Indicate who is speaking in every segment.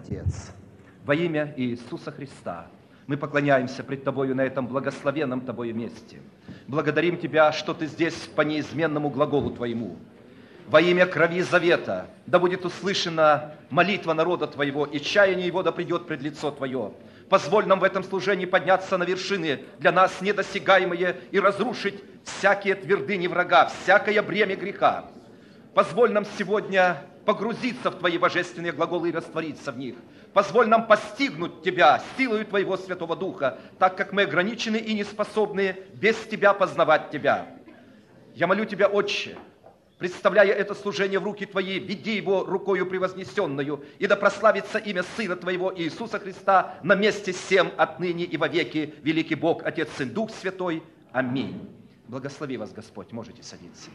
Speaker 1: Отец, во имя Иисуса Христа мы поклоняемся пред Тобою на этом благословенном Тобою месте. Благодарим Тебя, что Ты здесь по неизменному глаголу Твоему. Во имя крови завета да будет услышана молитва народа Твоего, и чаяние его да придет пред лицо Твое. Позволь нам в этом служении подняться на вершины, для нас недосягаемые, и разрушить всякие твердыни врага, всякое бремя греха. Позволь нам сегодня погрузиться в Твои божественные глаголы и раствориться в них. Позволь нам постигнуть Тебя силою Твоего Святого Духа, так как мы ограничены и не способны без Тебя познавать Тебя. Я молю Тебя, Отче, представляя это служение в руки Твои, веди его рукою превознесенную, и да прославится имя Сына Твоего Иисуса Христа на месте всем отныне и вовеки, великий Бог, Отец, Сын, Дух Святой. Аминь. Благослови вас, Господь. Можете садиться.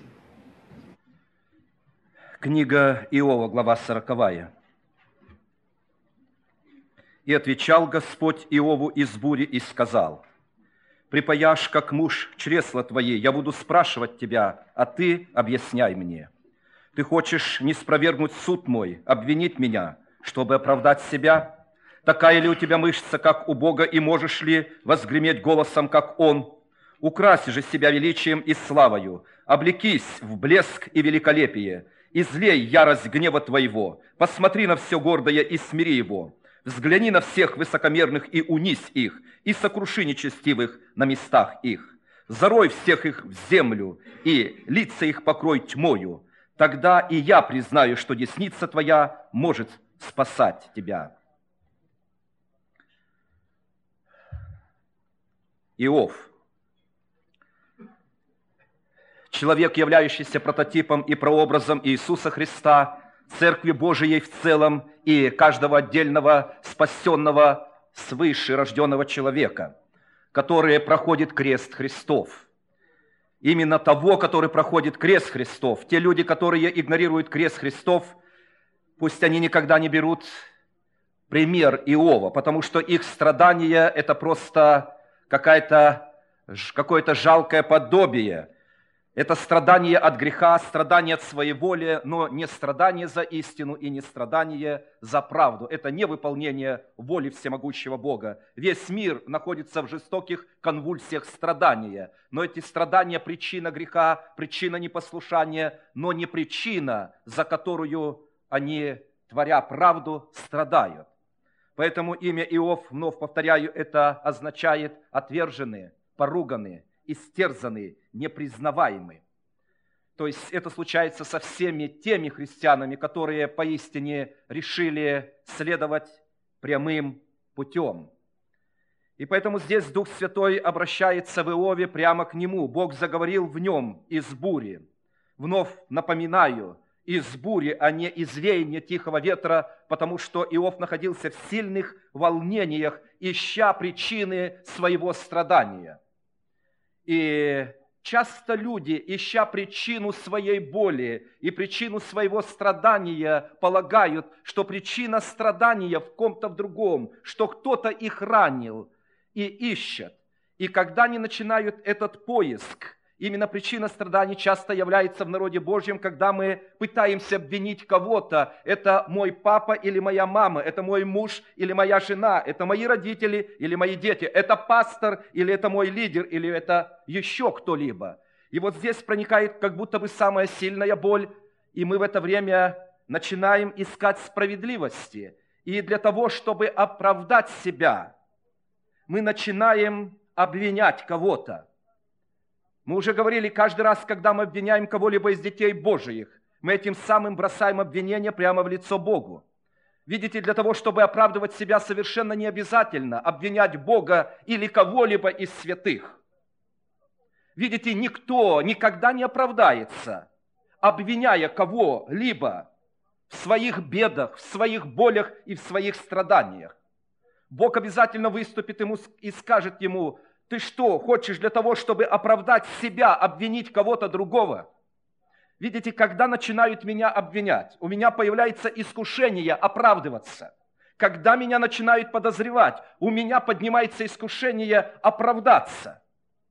Speaker 1: Книга Иова, глава 40. «И отвечал Господь Иову из бури и сказал: припаяшь, как муж, чресла твои, я буду спрашивать тебя, а ты объясняй мне. Ты хочешь не спровергнуть суд мой, обвинить меня, чтобы оправдать себя? Такая ли у тебя мышца, как у Бога, и можешь ли возгреметь голосом, как Он? Укрась же себя величием и славою, облекись в блеск и великолепие, излей ярость гнева твоего, посмотри на все гордое и смири его. Взгляни на всех высокомерных и унись их, и сокруши нечестивых на местах их. Зарой всех их в землю, и лица их покрой тьмою. Тогда и я признаю, что десница твоя может спасать тебя». Иов. Человек, являющийся прототипом и прообразом Иисуса Христа, Церкви Божией в целом и каждого отдельного спасенного свыше рожденного человека, который проходит крест Христов. Именно того, который проходит крест Христов. Те люди, которые игнорируют крест Христов, пусть они никогда не берут пример Иова, потому что их страдание – это просто какое-то жалкое подобие. Это страдание от греха, страдание от своеволия, но не страдание за истину и не страдание за правду. Это не выполнение воли всемогущего Бога. Весь мир находится в жестоких конвульсиях страдания. Но эти страдания – причина греха, причина непослушания, но не причина, за которую они, творя правду, страдают. Поэтому имя Иов, вновь повторяю, это означает отверженные, поруганные, истерзанные, непризнаваемые. То есть это случается со всеми теми христианами, которые поистине решили следовать прямым путем. И поэтому здесь Дух Святой обращается в Иове прямо к нему. Бог заговорил в нем из бури. Вновь напоминаю, из бури, а не из веяния тихого ветра, потому что Иов находился в сильных волнениях, ища причины своего страдания. И часто люди, ища причину своей боли и причину своего страдания, полагают, что причина страдания в ком-то в другом, что кто-то их ранил, и ищут. И когда они начинают этот поиск, именно причина страданий часто является в народе Божьем, когда мы пытаемся обвинить кого-то. Это мой папа или моя мама, это мой муж или моя жена, это мои родители или мои дети, это пастор или это мой лидер, или это еще кто-либо. И вот здесь проникает как будто бы самая сильная боль, и мы в это время начинаем искать справедливости. И для того, чтобы оправдать себя, мы начинаем обвинять кого-то. Мы уже говорили, каждый раз, когда мы обвиняем кого-либо из детей Божиих, мы этим самым бросаем обвинение прямо в лицо Богу. Видите, для того, чтобы оправдывать себя, совершенно не обязательно обвинять Бога или кого-либо из святых. Видите, никто никогда не оправдается, обвиняя кого-либо в своих бедах, в своих болях и в своих страданиях. Бог обязательно выступит ему и скажет ему: ты что, хочешь для того, чтобы оправдать себя, обвинить кого-то другого? Видите, когда начинают меня обвинять, у меня появляется искушение оправдываться. Когда меня начинают подозревать, у меня поднимается искушение оправдаться.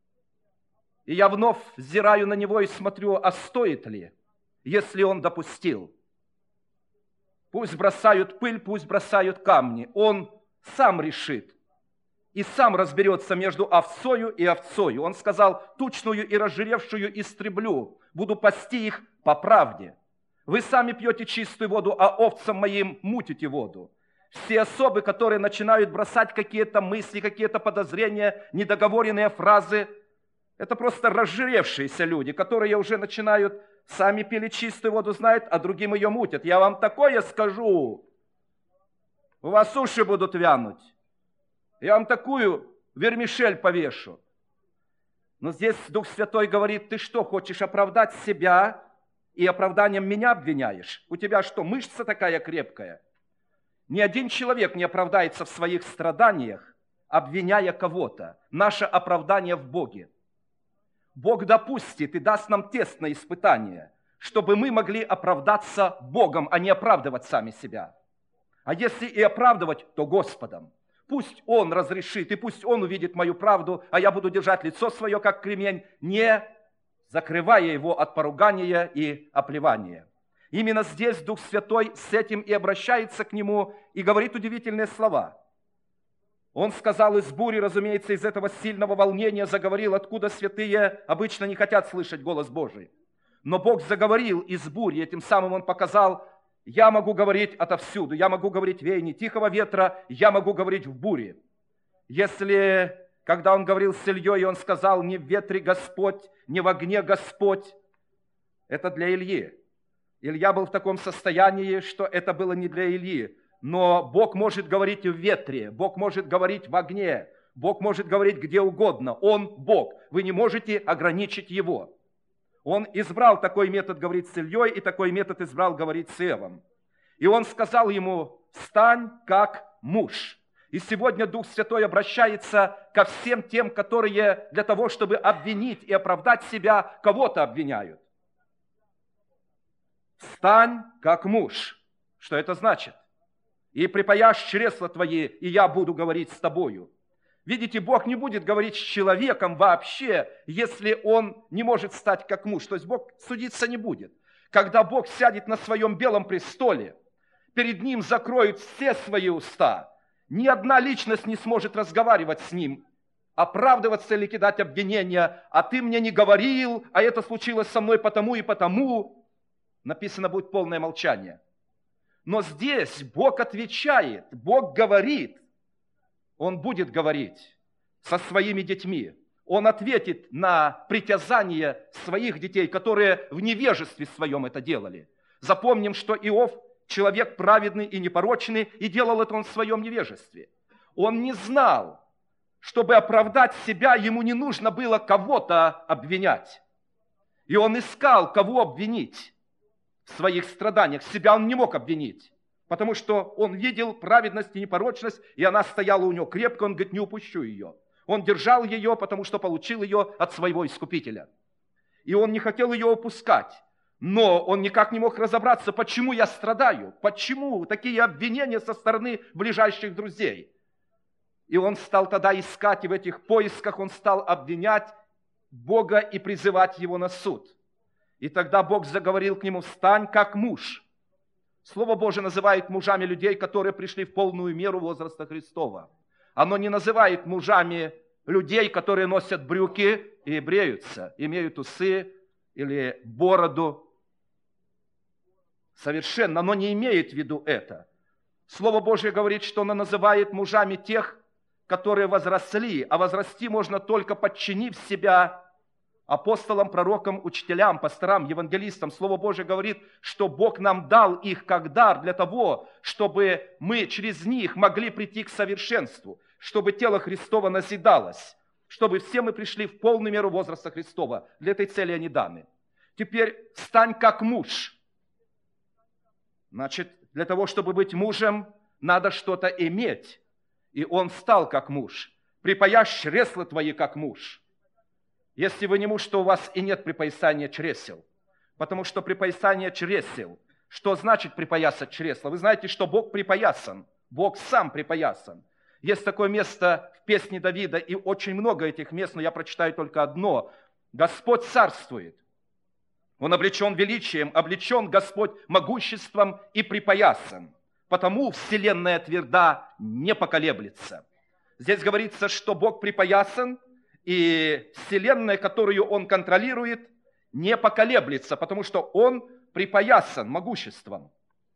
Speaker 1: И я вновь взираю на него и смотрю, а стоит ли, если он допустил. Пусть бросают пыль, пусть бросают камни. Он сам решит и сам разберется между овцою и овцою. Он сказал: тучную и разжиревшую истреблю, буду пасти их по правде. Вы сами пьете чистую воду, а овцам моим мутите воду. Все особы, которые начинают бросать какие-то мысли, какие-то подозрения, недоговоренные фразы, это просто разжиревшиеся люди, которые уже начинают, сами пили чистую воду, знают, а другим ее мутят. Я вам такое скажу, у вас уши будут вянуть. Я вам такую вермишель повешу. Но здесь Дух Святой говорит: ты что, хочешь оправдать себя и оправданием меня обвиняешь? У тебя что, мышца такая крепкая? Ни один человек не оправдается в своих страданиях, обвиняя кого-то. Наше оправдание в Боге. Бог допустит и даст нам тест на испытание, чтобы мы могли оправдаться Богом, а не оправдывать сами себя. А если и оправдывать, то Господом. Пусть Он разрешит, и пусть Он увидит мою правду, а я буду держать лицо свое, как кремень, не закрывая его от поругания и оплевания. Именно здесь Дух Святой с этим и обращается к нему и говорит удивительные слова. Он сказал из бури, разумеется, из этого сильного волнения заговорил, откуда святые обычно не хотят слышать голос Божий. Но Бог заговорил из бури, этим самым Он показал: я могу говорить отовсюду, я могу говорить в веянии тихого ветра, я могу говорить в буре. Если, когда Он говорил с Ильей, Он сказал: не в ветре Господь, не в огне Господь, это для Ильи. Илья был в таком состоянии, что это было не для Ильи. Но Бог может говорить в ветре, Бог может говорить в огне, Бог может говорить где угодно. Он Бог. Вы не можете ограничить Его. Он избрал такой метод говорить с Ильей, и такой метод избрал говорить с Иовом. И Он сказал ему: «Стань как муж». И сегодня Дух Святой обращается ко всем тем, которые для того, чтобы обвинить и оправдать себя, кого-то обвиняют. «Стань как муж». Что это значит? «И припаяшь чресла твои, и я буду говорить с тобою». Видите, Бог не будет говорить с человеком вообще, если он не может стать как муж. То есть Бог судиться не будет. Когда Бог сядет на своем белом престоле, перед Ним закроют все свои уста. Ни одна личность не сможет разговаривать с Ним, оправдываться или кидать обвинения. «А ты мне не говорил, а это случилось со мной потому и потому». Написано будет полное молчание. Но здесь Бог отвечает, Бог говорит. Он будет говорить со своими детьми. Он ответит на притязания своих детей, которые в невежестве своем это делали. Запомним, что Иов человек праведный и непорочный, и делал это он в своем невежестве. Он не знал, чтобы оправдать себя, ему не нужно было кого-то обвинять. И он искал, кого обвинить в своих страданиях. Себя он не мог обвинить. Потому что он видел праведность и непорочность, и она стояла у него крепко, он говорит: не упущу ее. Он держал ее, потому что получил ее от своего Искупителя. И он не хотел ее упускать. Но он никак не мог разобраться, почему я страдаю, почему такие обвинения со стороны ближайших друзей. И он стал тогда искать, и в этих поисках он стал обвинять Бога и призывать Его на суд. И тогда Бог заговорил к нему: «Стань как муж». Слово Божие называет мужами людей, которые пришли в полную меру возраста Христова. Оно не называет мужами людей, которые носят брюки и бреются, имеют усы или бороду. Совершенно, оно не имеет в виду это. Слово Божие говорит, что оно называет мужами тех, которые возросли, а возрасти можно только подчинив себя апостолам, пророкам, учителям, пасторам, евангелистам. Слово Божие говорит, что Бог нам дал их как дар для того, чтобы мы через них могли прийти к совершенству, чтобы тело Христово назидалось, чтобы все мы пришли в полную меру возраста Христова. Для этой цели они даны. Теперь стань как муж. Значит, для того, чтобы быть мужем, надо что-то иметь. И он стал как муж. Припаяшь чресла твои, как муж. Если вы не муж, то у вас и нет припоясания чресел. Потому что припоясание чресел, что значит припоясать чресла? Вы знаете, что Бог припоясан. Бог сам припоясан. Есть такое место в песне Давида, и очень много этих мест, но я прочитаю только одно. Господь царствует. Он облечен величием, облечен Господь могуществом и припоясан. Потому вселенная тверда не поколеблется. Здесь говорится, что Бог припоясан, и вселенная, которую Он контролирует, не поколеблется, потому что Он припоясан могуществом.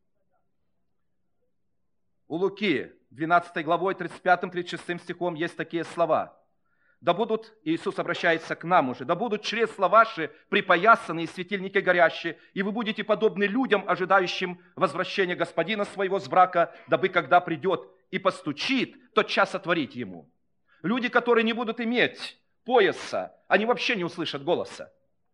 Speaker 1: У Луки 12 главой 35-36 стихом есть такие слова. Да будут, Иисус обращается к нам уже, да будут чресла ваши припоясаны и светильники горящие, и вы будете подобны людям, ожидающим возвращения Господина своего с брака, дабы, когда придет и постучит, тотчас отворить ему. Люди, которые не будут иметь пояса, они вообще не услышат голоса.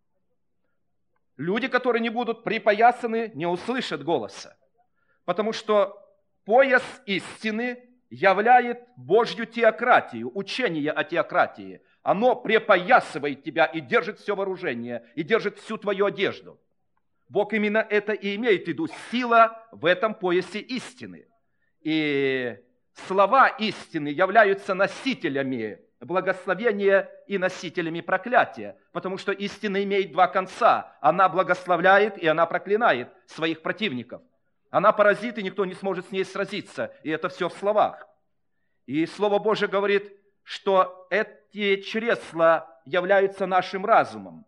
Speaker 1: Люди, которые не будут припоясаны, не услышат голоса, потому что пояс истины являет Божью теократию, учение о теократии. Оно припоясывает тебя и держит все вооружение, и держит всю твою одежду. Бог именно это и имеет в виду. Сила в этом поясе истины. И слова истины являются носителями благословения и носителями проклятия, потому что истина имеет два конца. Она благословляет и она проклинает своих противников. Она паразит, и никто не сможет с ней сразиться. И это все в словах. И Слово Божие говорит, что эти чресла являются нашим разумом.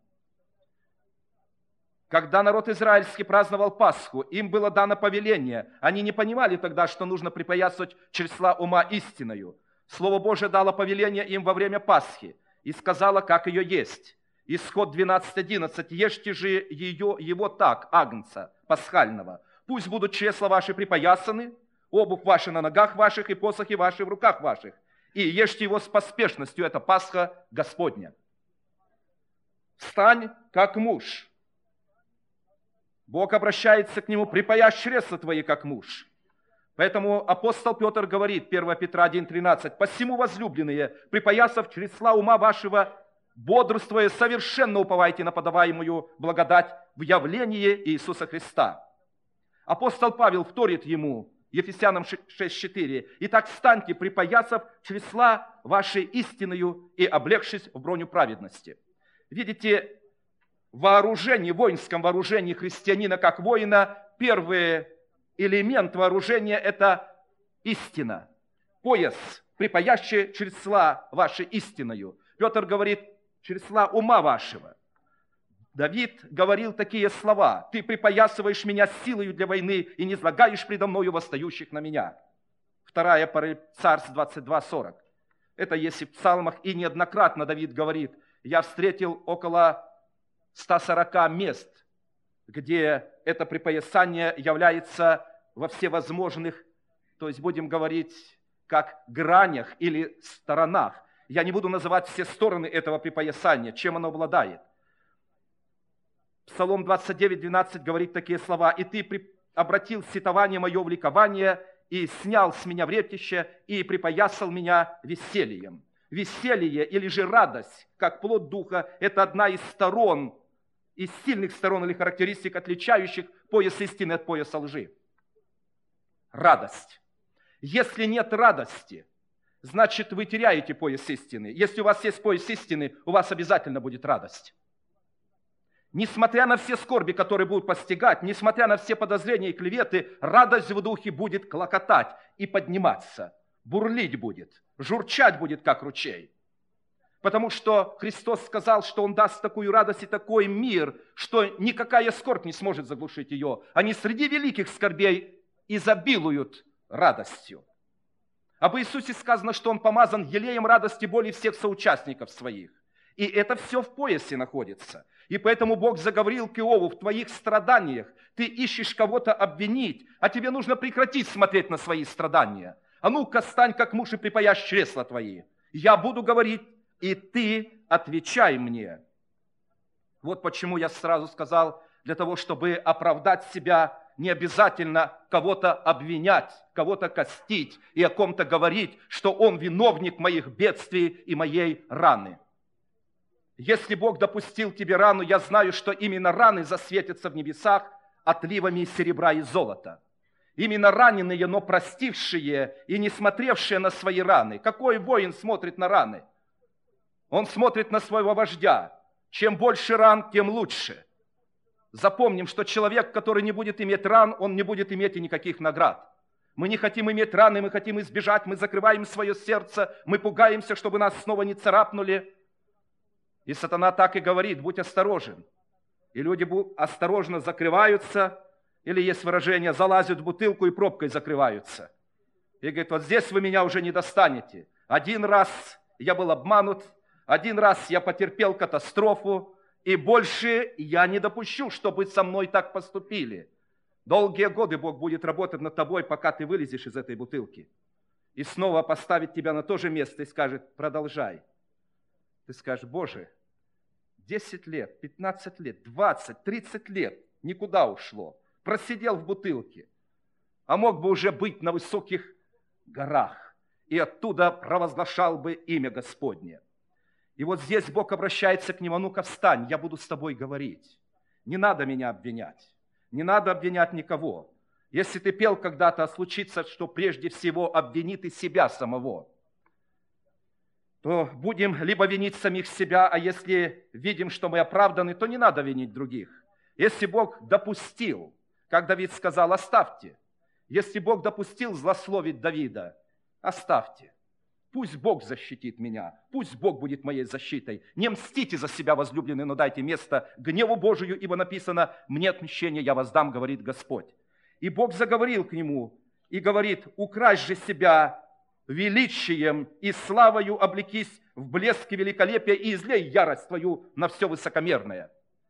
Speaker 1: Когда народ израильский праздновал Пасху, им было дано повеление. Они не понимали тогда, что нужно припоясывать чресла ума истиною. Слово Божие дало повеление им во время Пасхи и сказало, как ее есть. Исход 12:11. Ешьте же его так, агнца пасхального. Пусть будут чресла ваши припоясаны, обувь ваша на ногах ваших и посохи ваши в руках ваших. И ешьте его с поспешностью, это Пасха Господня. Встань, как муж. Бог обращается к нему, припоясь чресла твои, как муж. Поэтому апостол Петр говорит, 1 Петра 1:13, «Посему, возлюбленные, припоясав чресла ума вашего, бодрствуя, совершенно уповайте на подаваемую благодать в явлении Иисуса Христа». Апостол Павел вторит ему, Ефесянам 6:4, «Итак, встаньте, припоясав чресла вашей истиною и облегшись в броню праведности». Видите, в вооружении, воинском вооружении христианина как воина, первый элемент вооружения – это истина. Пояс, припоящий чресла вашей истиною. Петр говорит, чресла ума вашего. Давид говорил такие слова: «Ты припоясываешь меня силою для войны и не излагаешь предо мною восстающих на меня». 2 Царств 22:40. Это есть и в псалмах, и неоднократно Давид говорит: «Я встретил около 140 мест, где это припоясание является во всевозможных, то есть будем говорить, как гранях или сторонах». Я не буду называть все стороны этого припоясания, чем оно обладает. Псалом 29:12 говорит такие слова: «И ты обратил сетование мое в ликование, и снял с меня вретище, и припоясал меня весельем». Веселье или же радость, как плод духа, это одна из сторон, из сильных сторон или характеристик, отличающих пояс истины от пояса лжи. Радость. Если нет радости, значит, вы теряете пояс истины. Если у вас есть пояс истины, у вас обязательно будет радость. Несмотря на все скорби, которые будут постигать, несмотря на все подозрения и клеветы, радость в духе будет клокотать и подниматься, бурлить будет, журчать будет, как ручей. Потому что Христос сказал, что Он даст такую радость и такой мир, что никакая скорбь не сможет заглушить ее. Они среди великих скорбей изобилуют радостью. Об Иисусе сказано, что Он помазан елеем радости более всех соучастников своих. И это все в поясе находится. И поэтому Бог заговорил к Иову: в твоих страданиях ты ищешь кого-то обвинить, а тебе нужно прекратить смотреть на свои страдания. А ну-ка, стань как муж и припоясь чресла твои. Я буду говорить, и ты отвечай мне. Вот почему я сразу сказал, для того, чтобы оправдать себя, не обязательно кого-то обвинять, кого-то костить и о ком-то говорить, что он виновник моих бедствий и моей раны. Если Бог допустил тебе рану, я знаю, что именно раны засветятся в небесах отливами серебра и золота. Именно раненые, но простившие и не смотревшие на свои раны. Какой воин смотрит на раны? Он смотрит на своего вождя. Чем больше ран, тем лучше. Запомним, что человек, который не будет иметь ран, он не будет иметь и никаких наград. Мы не хотим иметь раны, мы хотим избежать, мы закрываем свое сердце, мы пугаемся, чтобы нас снова не царапнули. И сатана так и говорит: будь осторожен. И люди осторожно закрываются, или есть выражение, залазят в бутылку и пробкой закрываются. И говорит: вот здесь вы меня уже не достанете. Один раз я был обманут, один раз я потерпел катастрофу, и больше я не допущу, чтобы со мной так поступили. Долгие годы Бог будет работать над тобой, пока ты вылезешь из этой бутылки. И снова поставит тебя на то же место и скажет: продолжай. Ты скажешь: Боже, 10 лет, 15 лет, 20, 30 лет никуда ушло. Просидел в бутылке, а мог бы уже быть на высоких горах и оттуда провозглашал бы имя Господне. И вот здесь Бог обращается к нему: ну-ка встань, я буду с тобой говорить. Не надо меня обвинять. Не надо обвинять никого. Если ты пел когда-то, случится, что прежде всего обвини ты себя самого, то будем либо винить самих себя, а если видим, что мы оправданы, то не надо винить других. Если Бог допустил, как Давид сказал, оставьте. Если Бог допустил злословить Давида, оставьте. Пусть Бог защитит меня, пусть Бог будет моей защитой. Не мстите за себя, возлюбленные, но дайте место гневу Божию, ибо написано: «Мне отмщение я воздам, говорит Господь». И Бог заговорил к нему и говорит: укрась же себя величием и славою, облекись в блеске великолепия и излей ярость твою на все высокомерное.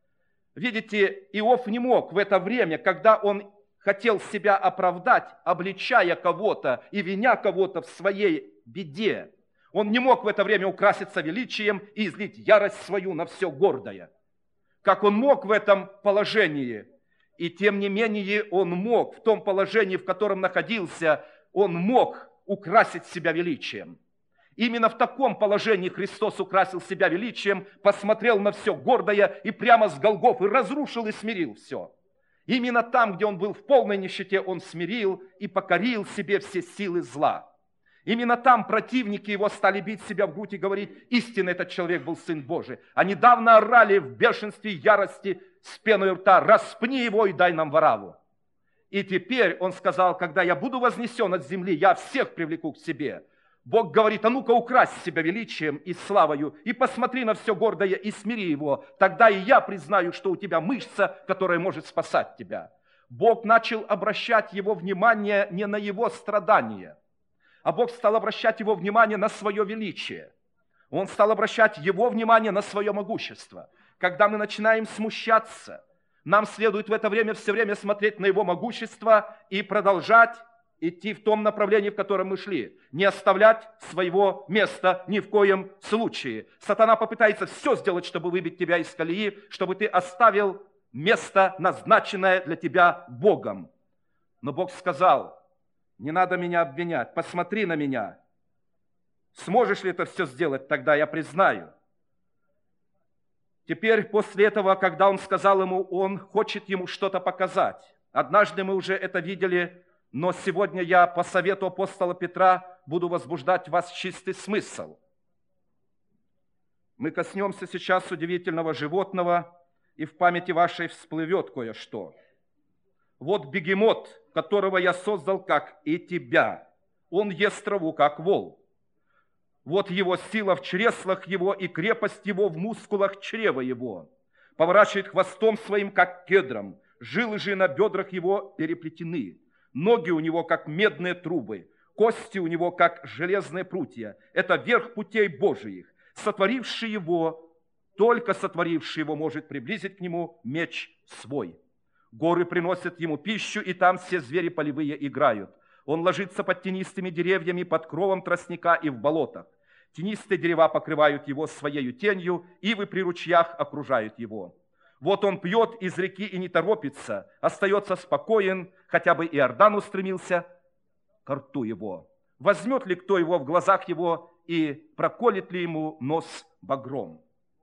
Speaker 1: Видите, Иов не мог в это время, когда он хотел себя оправдать, обличая кого-то и виня кого-то в своей беде. Он не мог в это время украситься величием и излить ярость свою на все гордое. Как он мог в этом положении? И тем не менее он мог, в том положении, в котором находился, он мог украсить себя величием. Именно в таком положении Христос украсил себя величием, посмотрел на все гордое и прямо с Голгофы разрушил и смирил все. Именно там, где он был в полной нищете, он смирил и покорил себе все силы зла. Именно там противники его стали бить себя в грудь и говорить: истинно этот человек был Сын Божий. А недавно орали в бешенстве и ярости с пеной у рта: распни его и дай нам Вараву. И теперь он сказал: когда я буду вознесен от земли, я всех привлеку к себе. Бог говорит: а ну-ка укрась себя величием и славою, и посмотри на все гордое и смири его. Тогда и я признаю, что у тебя мышца, которая может спасать тебя. Бог начал обращать его внимание не на его страдания, а Бог стал обращать его внимание на свое величие. Он стал обращать его внимание на свое могущество. Когда мы начинаем смущаться, нам следует в это время все время смотреть на его могущество и продолжать идти в том направлении, в котором мы шли. Не оставлять своего места ни в коем случае. Сатана попытается все сделать, чтобы выбить тебя из колеи, чтобы ты оставил место, назначенное для тебя Богом. Но Бог сказал: не надо меня обвинять, посмотри на меня. Сможешь ли это все сделать, тогда я признаю. Теперь, после этого, когда он сказал ему, он хочет ему что-то показать. Однажды мы уже это видели, но сегодня я по совету апостола Петра буду возбуждать в вас чистый смысл. Мы коснемся сейчас удивительного животного, и в памяти вашей всплывет кое-что. Вот бегемот, которого я создал, как и тебя. Он ест траву, как вол. Вот его сила в чреслах его и крепость его в мускулах чрева его. Поворачивает хвостом своим, как кедром. Жилы же на бедрах его переплетены. Ноги у него, как медные трубы. Кости у него, как железные прутья. Это верх путей Божиих. Сотворивший его, только сотворивший его может приблизить к нему меч свой. Горы приносят ему пищу, и там все звери полевые играют. Он ложится под тенистыми деревьями, под кровом тростника и в болотах. Тенистые дерева покрывают его своею тенью, ивы при ручьях окружают его. Вот он пьет из реки и не торопится, остается спокоен, хотя бы Иордан устремился к рту его. Возьмет ли кто его в глазах его и проколет ли ему нос багром?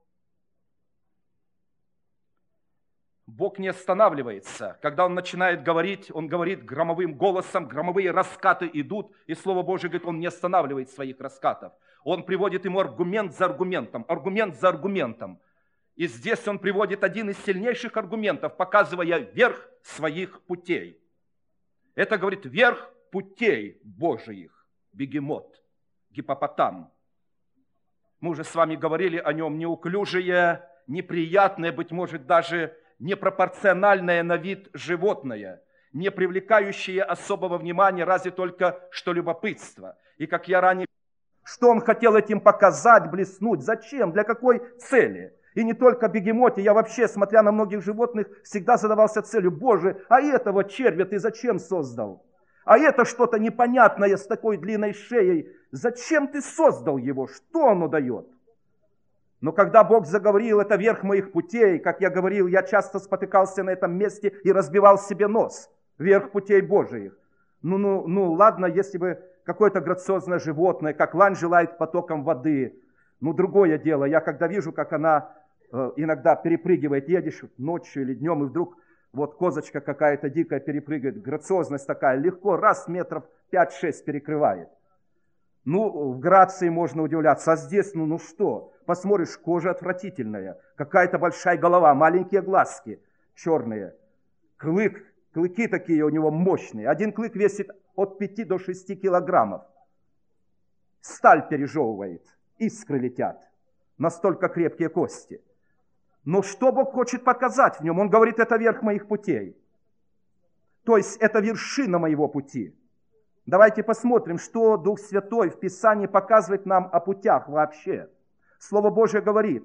Speaker 1: Бог не останавливается. Когда Он начинает говорить, Он говорит громовым голосом, громовые раскаты идут, и Слово Божие говорит, Он не останавливает своих раскатов. Он приводит ему аргумент за аргументом, аргумент за аргументом. И здесь он приводит один из сильнейших аргументов, показывая верх своих путей. Это, говорит, верх путей Божиих. Бегемот, гиппопотам. Мы уже с вами говорили о нем. Неуклюжее, неприятное, быть может, даже непропорциональное на вид животное, не привлекающее особого внимания, разве только что любопытство. И как я ранее... Что он хотел этим показать, блеснуть? Зачем? Для какой цели? И не только бегемоте, я вообще, смотря на многих животных, всегда задавался целью: Боже, а этого червя ты зачем создал? А это что-то непонятное с такой длинной шеей. Зачем ты создал его? Что оно дает? Но когда Бог заговорил, это верх моих путей, как я говорил, я часто спотыкался на этом месте и разбивал себе нос. Верх путей Божиих. Ну, ладно, если бы какое-то грациозное животное, как лань желает потоком воды. Ну, другое дело. Я когда вижу, как она иногда перепрыгивает, едешь ночью или днем, и вдруг вот козочка какая-то дикая перепрыгивает, грациозность такая, легко, раз метров 5-6 перекрывает. Ну, в грации можно удивляться, а здесь, ну что, посмотришь, кожа отвратительная, какая-то большая голова, маленькие глазки черные, клыки такие у него мощные, один клык весит от 5 до 6 килограммов, сталь пережевывает, искры летят, настолько крепкие кости. Но что Бог хочет показать в нем? Он говорит, это верх моих путей, то есть это вершина моего пути. Давайте посмотрим, что Дух Святой в Писании показывает нам о путях вообще. Слово Божье говорит: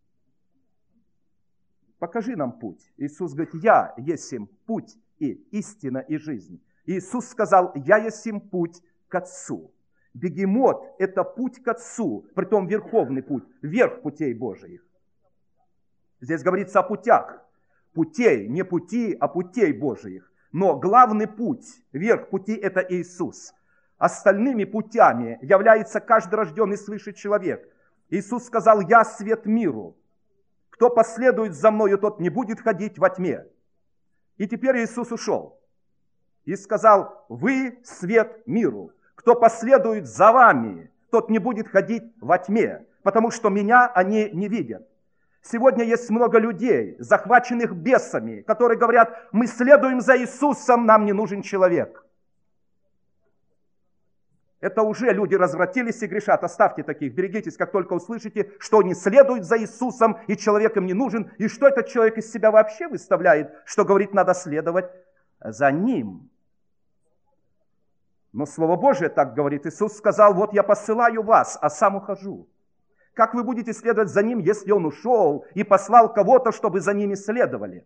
Speaker 1: покажи нам путь. Иисус говорит: я есть им путь и истина и жизнь. Иисус сказал: я есть им путь к Отцу. Бегемот – это путь к Отцу, притом верховный путь, верх путей Божиих. Здесь говорится о путях. Путей, не пути, а путей Божиих. Но главный путь, верх пути – это Иисус. Остальными путями является каждый рожденный свыше человек. Иисус сказал: я свет миру. Кто последует за мною, тот не будет ходить во тьме. И теперь Иисус ушел и сказал: вы свет миру. Кто последует за вами, тот не будет ходить во тьме, потому что меня они не видят. Сегодня есть много людей, захваченных бесами, которые говорят: мы следуем за Иисусом, нам не нужен человек. Это уже люди развратились и грешат. Оставьте таких, берегитесь, как только услышите, что они следуют за Иисусом, и человек им не нужен, и что этот человек из себя вообще выставляет, что говорит, надо следовать за Ним. Но Слово Божие так говорит. Иисус сказал: вот я посылаю вас, а сам ухожу. Как вы будете следовать за Ним, если Он ушел и послал кого-то, чтобы за Ними следовали?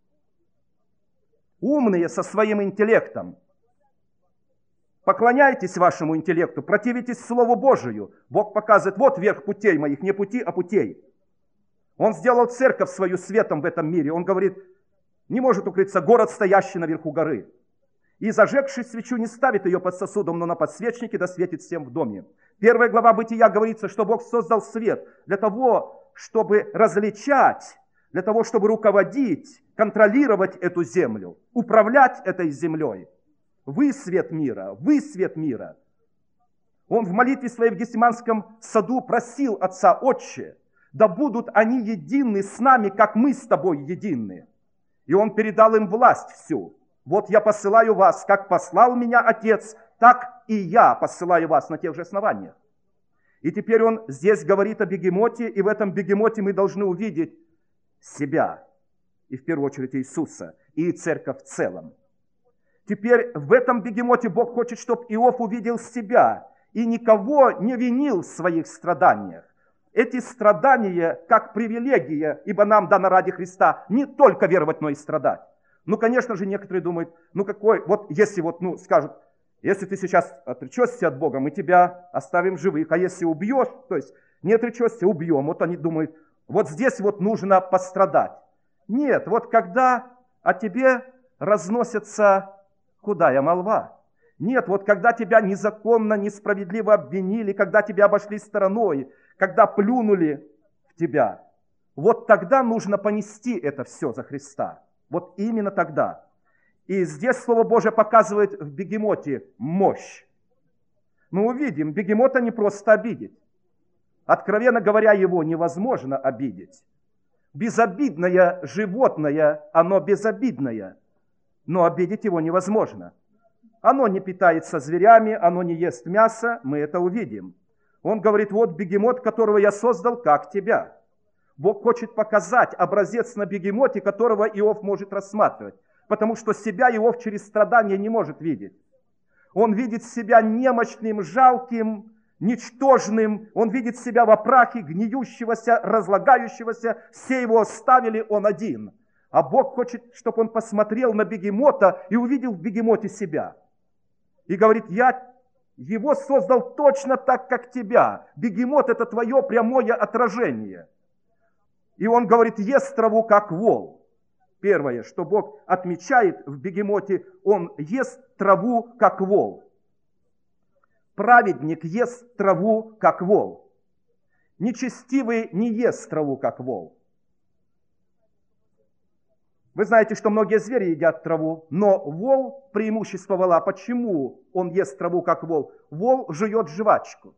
Speaker 1: Умные со своим интеллектом. Поклоняйтесь вашему интеллекту, противитесь Слову Божию. Бог показывает: вот верх путей моих, не пути, а путей. Он сделал церковь свою светом в этом мире. Он говорит: не может укрыться город, стоящий наверху горы. И зажегший свечу не ставит ее под сосудом, но на подсвечнике, да светит всем в доме. 1 глава Бытия говорится, что Бог создал свет для того, чтобы различать, для того, чтобы руководить, контролировать эту землю, управлять этой землей. Вы свет мира, вы свет мира. Он в молитве своей в Гефсиманском саду просил Отца: Отче, да будут они едины с нами, как мы с тобой едины. И Он передал им власть всю. Вот я посылаю вас, как послал меня Отец, так и я посылаю вас на тех же основаниях. И теперь Он здесь говорит о бегемоте, и в этом бегемоте мы должны увидеть себя, и в первую очередь Иисуса, и церковь в целом. Теперь в этом бегемоте Бог хочет, чтобы Иов увидел себя и никого не винил в своих страданиях. Эти страдания как привилегия, ибо нам дано ради Христа не только веровать, но и страдать. Ну, конечно же, некоторые думают: ну какой, вот если скажут, если ты сейчас отречешься от Бога, мы тебя оставим живых, а если убьешь, то есть не отречешься, убьем. Вот они думают, вот здесь вот нужно пострадать. Нет, вот когда о тебе разносится худая молва. Нет, вот когда тебя незаконно, несправедливо обвинили, когда тебя обошли стороной, когда плюнули в тебя, вот тогда нужно понести это все за Христа. Вот именно тогда. И здесь Слово Божие показывает в бегемоте мощь. Мы увидим, бегемота не просто обидеть. Откровенно говоря, его невозможно обидеть.
Speaker 2: Безобидное животное, оно безобидное, но обидеть его невозможно. Оно не питается зверями, оно не ест мясо, мы это увидим. Он говорит, вот бегемот, которого я создал, как тебя. Бог хочет показать образец на бегемоте, которого Иов может рассматривать, потому что себя Иов через страдания не может видеть. Он видит себя немощным, жалким, ничтожным. Он видит себя во прахе, гниющегося, разлагающегося. Все его оставили, он один. А Бог хочет, чтобы он посмотрел на бегемота и увидел в бегемоте себя. И говорит, я его создал точно так, как тебя. Бегемот – это твое прямое отражение. И он говорит, ест траву, как вол. Первое, что Бог отмечает в бегемоте, он ест траву, как вол. Праведник ест траву, как вол. Нечестивый не ест траву, как вол. Вы знаете, что многие звери едят траву, но вол, преимущество вола, почему он ест траву, как вол? Вол жует жвачку.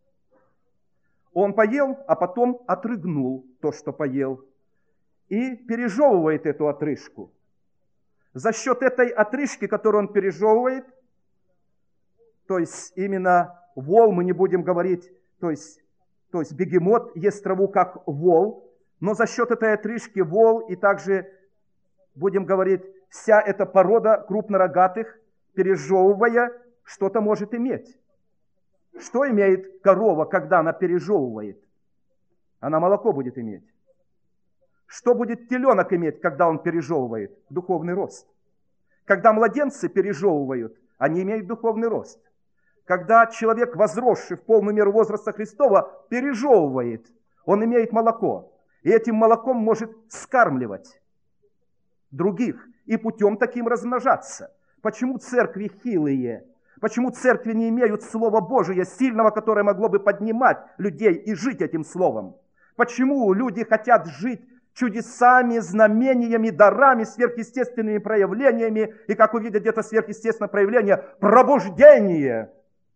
Speaker 2: Он поел, а потом отрыгнул то, что поел, и пережевывает эту отрыжку. За счет этой отрыжки, которую он пережевывает, то есть именно вол, мы не будем говорить, то есть бегемот ест траву, как вол, но за счет этой отрыжки вол и также, будем говорить, вся эта порода крупнорогатых, пережевывая, что-то может иметь. Что имеет корова, когда она пережевывает? Она молоко будет иметь. Что будет теленок иметь, когда он пережевывает? Духовный рост. Когда младенцы пережевывают, они имеют духовный рост. Когда человек, возросший в полную меру возраста Христова, пережевывает, он имеет молоко. И этим молоком может скармливать других и путем таким размножаться. Почему церкви хилые? Почему церкви не имеют Слова Божия сильного, которое могло бы поднимать людей и жить этим Словом? Почему люди хотят жить чудесами, знамениями, дарами, сверхъестественными проявлениями, и как увидят где-то сверхъестественное проявление, пробуждение?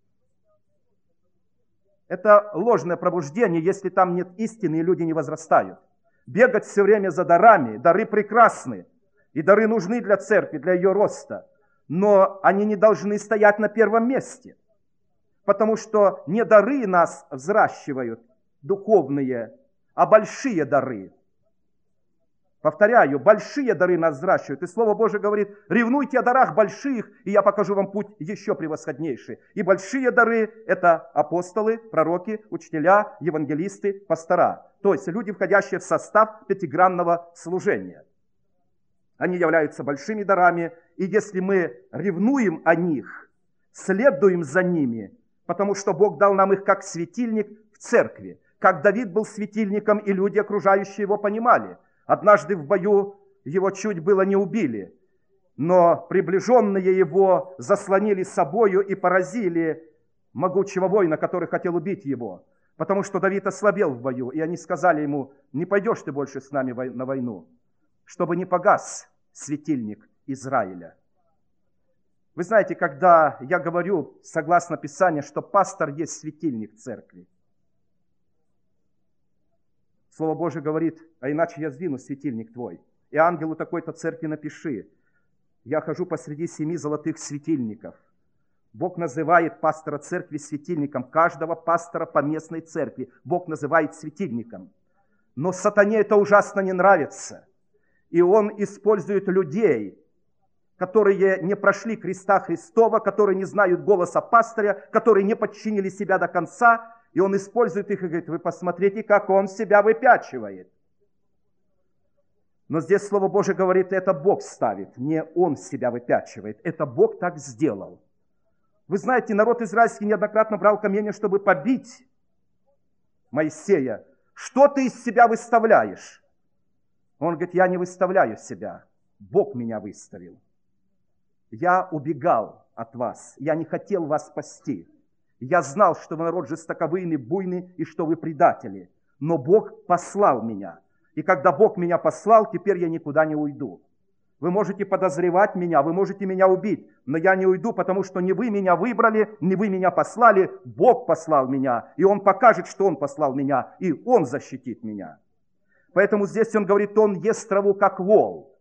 Speaker 2: Это ложное пробуждение, если там нет истины, и люди не возрастают. Бегать все время за дарами, дары прекрасны, и дары нужны для церкви, для ее роста. Но они не должны стоять на первом месте, потому что не дары нас взращивают, духовные, а большие дары. Повторяю, большие дары нас взращивают. И Слово Божие говорит, ревнуйте о дарах больших, и я покажу вам путь еще превосходнейший. И большие дары – это апостолы, пророки, учителя, евангелисты, пастора. То есть люди, входящие в состав пятигранного служения. Они являются большими дарами, и если мы ревнуем о них, следуем за ними, потому что Бог дал нам их как светильник в церкви, как Давид был светильником, и люди, окружающие его, понимали. Однажды в бою его чуть было не убили, но приближенные его заслонили собою и поразили могучего воина, который хотел убить его, потому что Давид ослабел в бою, и они сказали ему, не пойдешь ты больше с нами на войну, чтобы не погас светильник Израиля. Вы знаете, когда я говорю, согласно Писанию, что пастор есть светильник церкви, Слово Божие говорит, а иначе я сдвину светильник твой. И ангелу такой-то церкви напиши, я хожу посреди 7 золотых светильников. Бог называет пастора церкви светильником, каждого пастора по местной церкви Бог называет светильником. Но сатане это ужасно не нравится. И он использует людей, которые не прошли креста Христова, которые не знают голоса пастыря, которые не подчинили себя до конца, и он использует их и говорит, вы посмотрите, как он себя выпячивает. Но здесь Слово Божие говорит, это Бог ставит, не он себя выпячивает, это Бог так сделал. Вы знаете, народ израильский неоднократно брал камни, чтобы побить Моисея. Что ты из себя выставляешь? Он говорит, я не выставляю себя, Бог меня выставил. Я убегал от вас, я не хотел вас спасти. Я знал, что вы народ жестоковыйный, буйный, и что вы предатели. Но Бог послал меня. И когда Бог меня послал, теперь я никуда не уйду. Вы можете подозревать меня, вы можете меня убить, но я не уйду, потому что не вы меня выбрали, не вы меня послали, Бог послал меня. И Он покажет, что Он послал меня, и Он защитит меня. Поэтому здесь он говорит, он ест траву, как вол.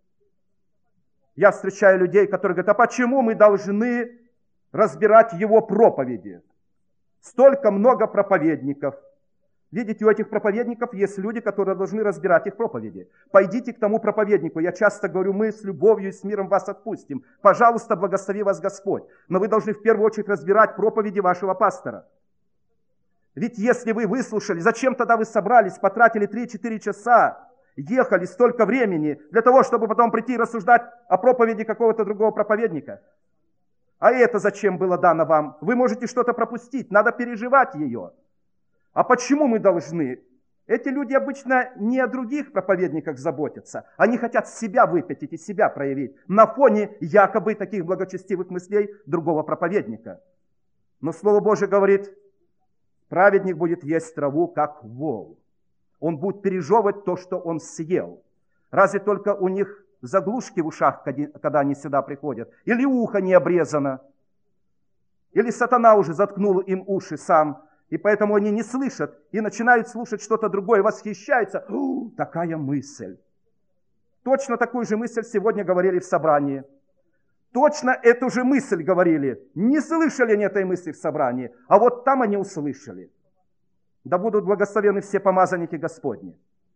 Speaker 2: Я встречаю людей, которые говорят, а почему мы должны разбирать его проповеди? Столько много проповедников. Видите, у этих проповедников есть люди, которые должны разбирать их проповеди. Пойдите к тому проповеднику. Я часто говорю, мы с любовью и с миром вас отпустим. Пожалуйста, благослови вас Господь. Но вы должны в первую очередь разбирать проповеди вашего пастора. Ведь если вы выслушали, зачем тогда вы собрались, потратили 3-4 часа, ехали столько времени для того, чтобы потом прийти и рассуждать о проповеди какого-то другого проповедника? А это зачем было дано вам? Вы можете что-то пропустить, надо переживать ее. А почему мы должны? Эти люди обычно не о других проповедниках заботятся. Они хотят себя выпятить и себя проявить на фоне якобы таких благочестивых мыслей другого проповедника. Но Слово Божие говорит, праведник будет есть траву, как вол. Он будет пережевывать то, что он съел. Разве только у них заглушки в ушах, когда они сюда приходят? Или ухо не обрезано? Или сатана уже заткнул им уши сам? И поэтому они не слышат и начинают слушать что-то другое, восхищаются. Такая мысль. Точно такую же мысль сегодня говорили в собрании. Точно эту же мысль говорили. Не слышали они этой мысли в собрании, а вот там они услышали. Да будут благословены все помазанники Господни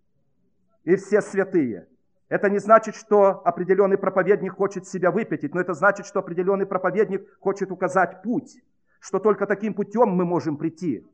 Speaker 2: и все святые. Это не значит, что определенный проповедник хочет себя выпятить, но это значит, что определенный проповедник хочет указать путь, что только таким путем мы можем прийти.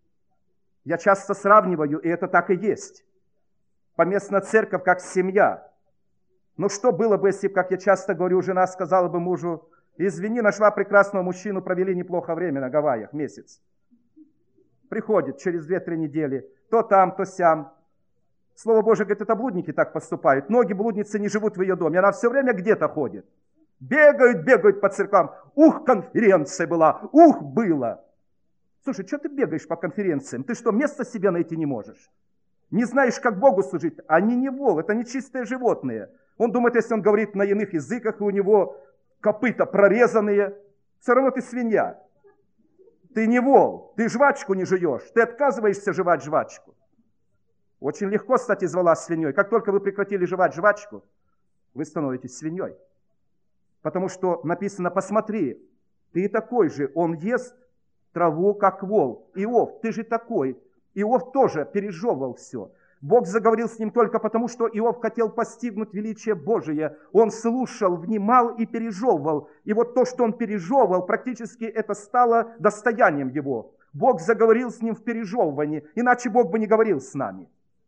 Speaker 2: Я часто сравниваю, и это так и есть. Поместная церковь как семья. Ну что было бы, если, как я часто говорю, жена сказала бы мужу, извини, нашла прекрасного мужчину, провели неплохо время на Гавайях, месяц. Приходит через 2-3 недели, то там, то сям. Слово Божие говорит, это блудники так поступают. Многие блудницы не живут в ее доме, она все время где-то ходит. Бегают по церквам. Ух, конференция была, ух, было. Слушай, что ты бегаешь по конференциям? Ты что, место себе найти не можешь? Не знаешь, как Богу служить? Они не вол, это не чистые животные. Он думает, если он говорит на иных языках, и у него копыта прорезанные, все равно ты свинья. Ты не вол, ты жвачку не жуешь, ты отказываешься жевать жвачку. Очень легко стать из вола свиньей. Как только вы прекратили жевать жвачку, вы становитесь свиньей. Потому что написано, посмотри, ты такой же, он ест траву, как вол. Иов, ты же такой. Иов тоже пережевывал все. Бог заговорил с ним только потому, что Иов хотел постигнуть величие Божие. Он слушал, внимал и пережевывал. И вот то, что он пережевывал, практически это стало достоянием его. Бог заговорил с ним в пережевывании, иначе Бог бы не говорил с нами.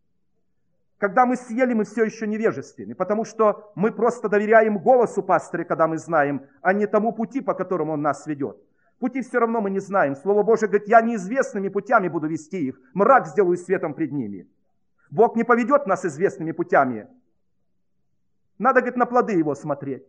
Speaker 2: Когда мы съели, мы все еще невежественны, потому что мы просто доверяем голосу пастыря, когда мы знаем, а не тому пути, по которому он нас ведет. Пути все равно мы не знаем. Слово Божие говорит, я неизвестными путями буду вести их, мрак сделаю светом пред ними. Бог не поведет нас известными путями. Надо, говорит, на плоды его смотреть.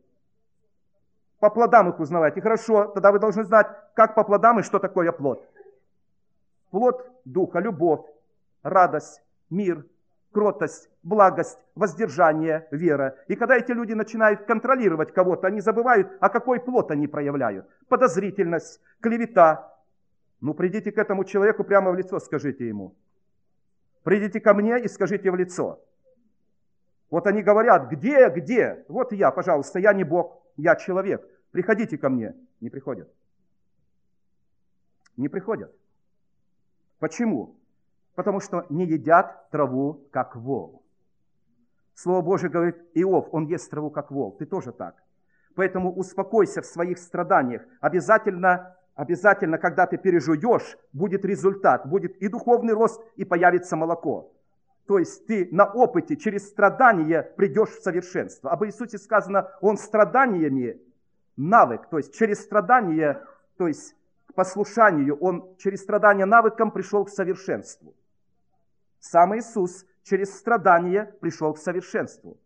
Speaker 2: По плодам их узнавать. И хорошо, тогда вы должны знать, как по плодам и что такое плод. Плод духа, любовь, радость, мир, кротость, благость, воздержание, вера. И когда эти люди начинают контролировать кого-то, они забывают, а какой плод они проявляют. Подозрительность, клевета. Ну, придите к этому человеку прямо в лицо, скажите ему. Придите ко мне и скажите в лицо. Вот они говорят, где? Вот я, пожалуйста, я не Бог, я человек. Приходите ко мне. Не приходят. Не приходят. Почему? Потому что не едят траву, как вол. Слово Божие говорит, Иов, он ест траву, как вол. Ты тоже так. Поэтому успокойся в своих страданиях. Обязательно, когда ты пережуешь, будет результат. Будет и духовный рост, и появится молоко. То есть ты на опыте через страдания придешь в совершенство. Об Иисусе сказано, он страданиями навык. То есть через страдания, то есть к послушанию, он через страдания навыком пришел к совершенству. Сам Иисус через страдания пришел к совершенству.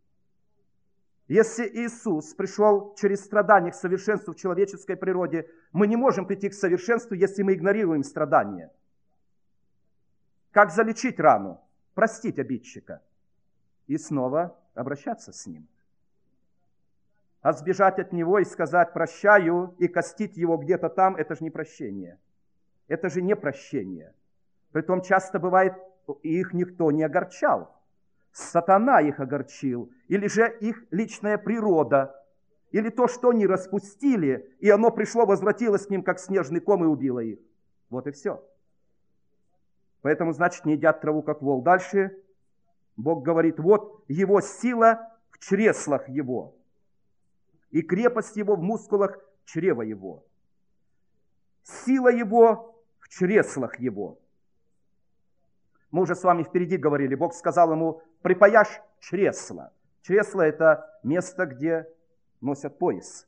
Speaker 2: Если Иисус пришел через страдания к совершенству в человеческой природе, мы не можем прийти к совершенству, если мы игнорируем страдания. Как залечить рану? Простить обидчика и снова обращаться с ним. А сбежать от него и сказать «прощаю» и костить его где-то там, это же не прощение. Это же не прощение. Притом часто бывает их никто не огорчал. Сатана их огорчил, или же их личная природа, или то, что они распустили, и оно пришло, возвратилось к ним, как снежный ком, и убило их. Вот и все. Поэтому, значит, не едят траву, как вол. Дальше Бог говорит, вот его сила в чреслах его, и крепость его в мускулах чрева его. Сила его в чреслах его. Мы уже с вами впереди говорили, Бог сказал ему, припаяшь чресла. Чресло – это место, где носят пояс.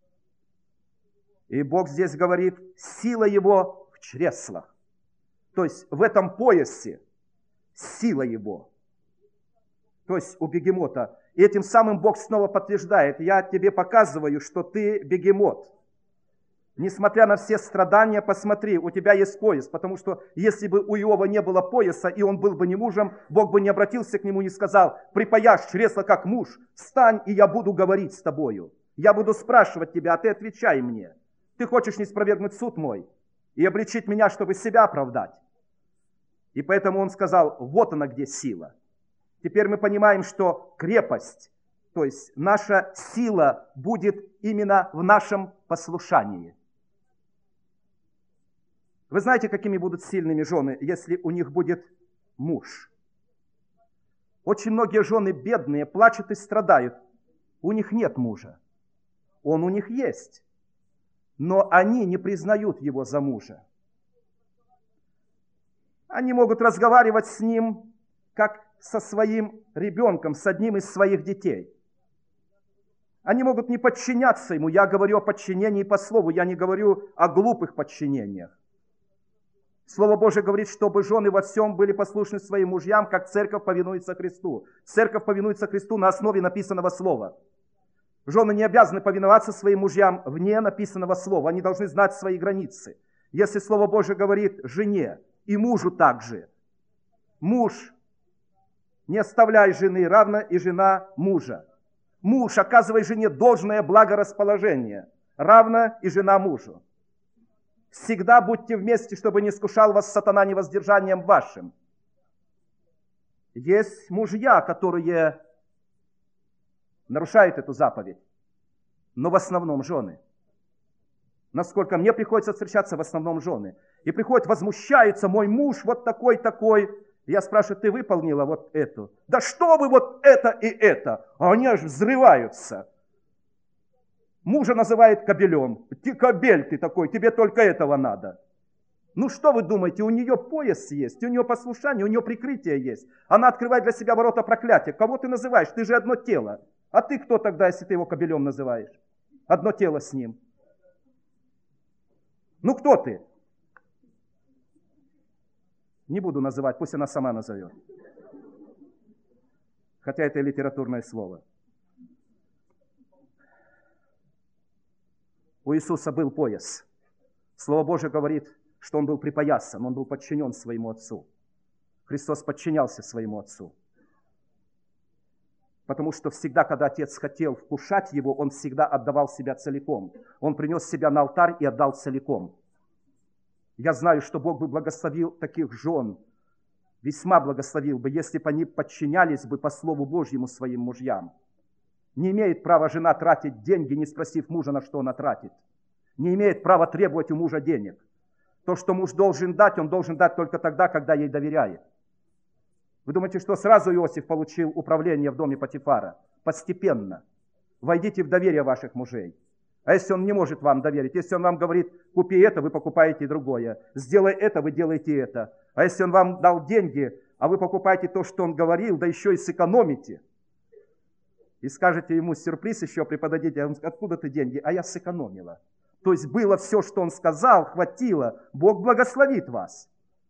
Speaker 2: И Бог здесь говорит, сила его в чреслах. То есть в этом поясе сила его. То есть у бегемота. И этим самым Бог снова подтверждает, я тебе показываю, что ты бегемот. Несмотря на все страдания, посмотри, у тебя есть пояс, потому что если бы у Иова не было пояса, и он был бы не мужем, Бог бы не обратился к нему и не сказал, припаяшь чресло как муж, встань, и я буду говорить с тобою. Я буду спрашивать тебя, а ты отвечай мне. Ты хочешь ниспровергнуть суд мой и обличить меня, чтобы себя оправдать. И поэтому он сказал, вот она где сила. Теперь мы понимаем, что крепость, то есть наша сила будет именно в нашем послушании. Вы знаете, какими будут сильными жены, если у них будет муж? Очень многие жены бедные плачут и страдают. У них нет мужа. Он у них есть. Но они не признают его за мужа. Они могут разговаривать с ним, как со своим ребенком, с одним из своих детей. Они могут не подчиняться ему. Я говорю о подчинении по слову, я не говорю о глупых подчинениях. Слово Божие говорит, чтобы жены во всем были послушны своим мужьям, как церковь повинуется Христу. Церковь повинуется Христу на основе написанного слова. Жены не обязаны повиноваться своим мужьям вне написанного слова. Они должны знать свои границы. Если Слово Божие говорит жене и мужу также, муж, не оставляй жены, равно и жена мужа. Муж, оказывай жене должное благорасположение, равно и жена мужу. Всегда будьте вместе, чтобы не искушал вас сатана невоздержанием вашим. Есть мужья, которые нарушают эту заповедь, но в основном жены. Насколько мне приходится встречаться, в основном жены. И приходят, возмущаются, мой муж вот такой-такой. Я спрашиваю, ты выполнила вот эту? Да что вы вот это и это? А они аж взрываются. Мужа называет кобелем. Ты кобель ты такой, тебе только этого надо. Ну что вы думаете, у нее пояс есть, у нее послушание, у нее прикрытие есть. Она открывает для себя ворота проклятия. Кого ты называешь? Ты же одно тело. А ты кто тогда, если ты его кобелем называешь? Одно тело с ним. Ну кто ты? Не буду называть, пусть она сама назовет. Хотя это и литературное слово. У Иисуса был пояс. Слово Божие говорит, что Он был припоясан, Он был подчинен своему Отцу. Христос подчинялся своему Отцу. Потому что всегда, когда Отец хотел вкушать Его, Он всегда отдавал себя целиком. Он принес себя на алтарь и отдал целиком. Я знаю, что Бог бы благословил таких жен, весьма благословил бы, если бы они подчинялись бы по Слову Божьему своим мужьям. Не имеет права жена тратить деньги, не спросив мужа, на что она тратит. Не имеет права требовать у мужа денег. То, что муж должен дать, он должен дать только тогда, когда ей доверяет. Вы думаете, что сразу Иосиф получил управление в доме Потифара? Постепенно. Войдите в доверие ваших мужей. А если он не может вам доверить? Если он вам говорит, купи это, вы покупаете другое. Сделай это, вы делаете это. А если он вам дал деньги, а вы покупаете то, что он говорил, да еще и сэкономите. И скажете ему сюрприз еще преподадите, а он скажет, откуда ты деньги? А я сэкономила. То есть было все, что он сказал, хватило. Бог благословит вас.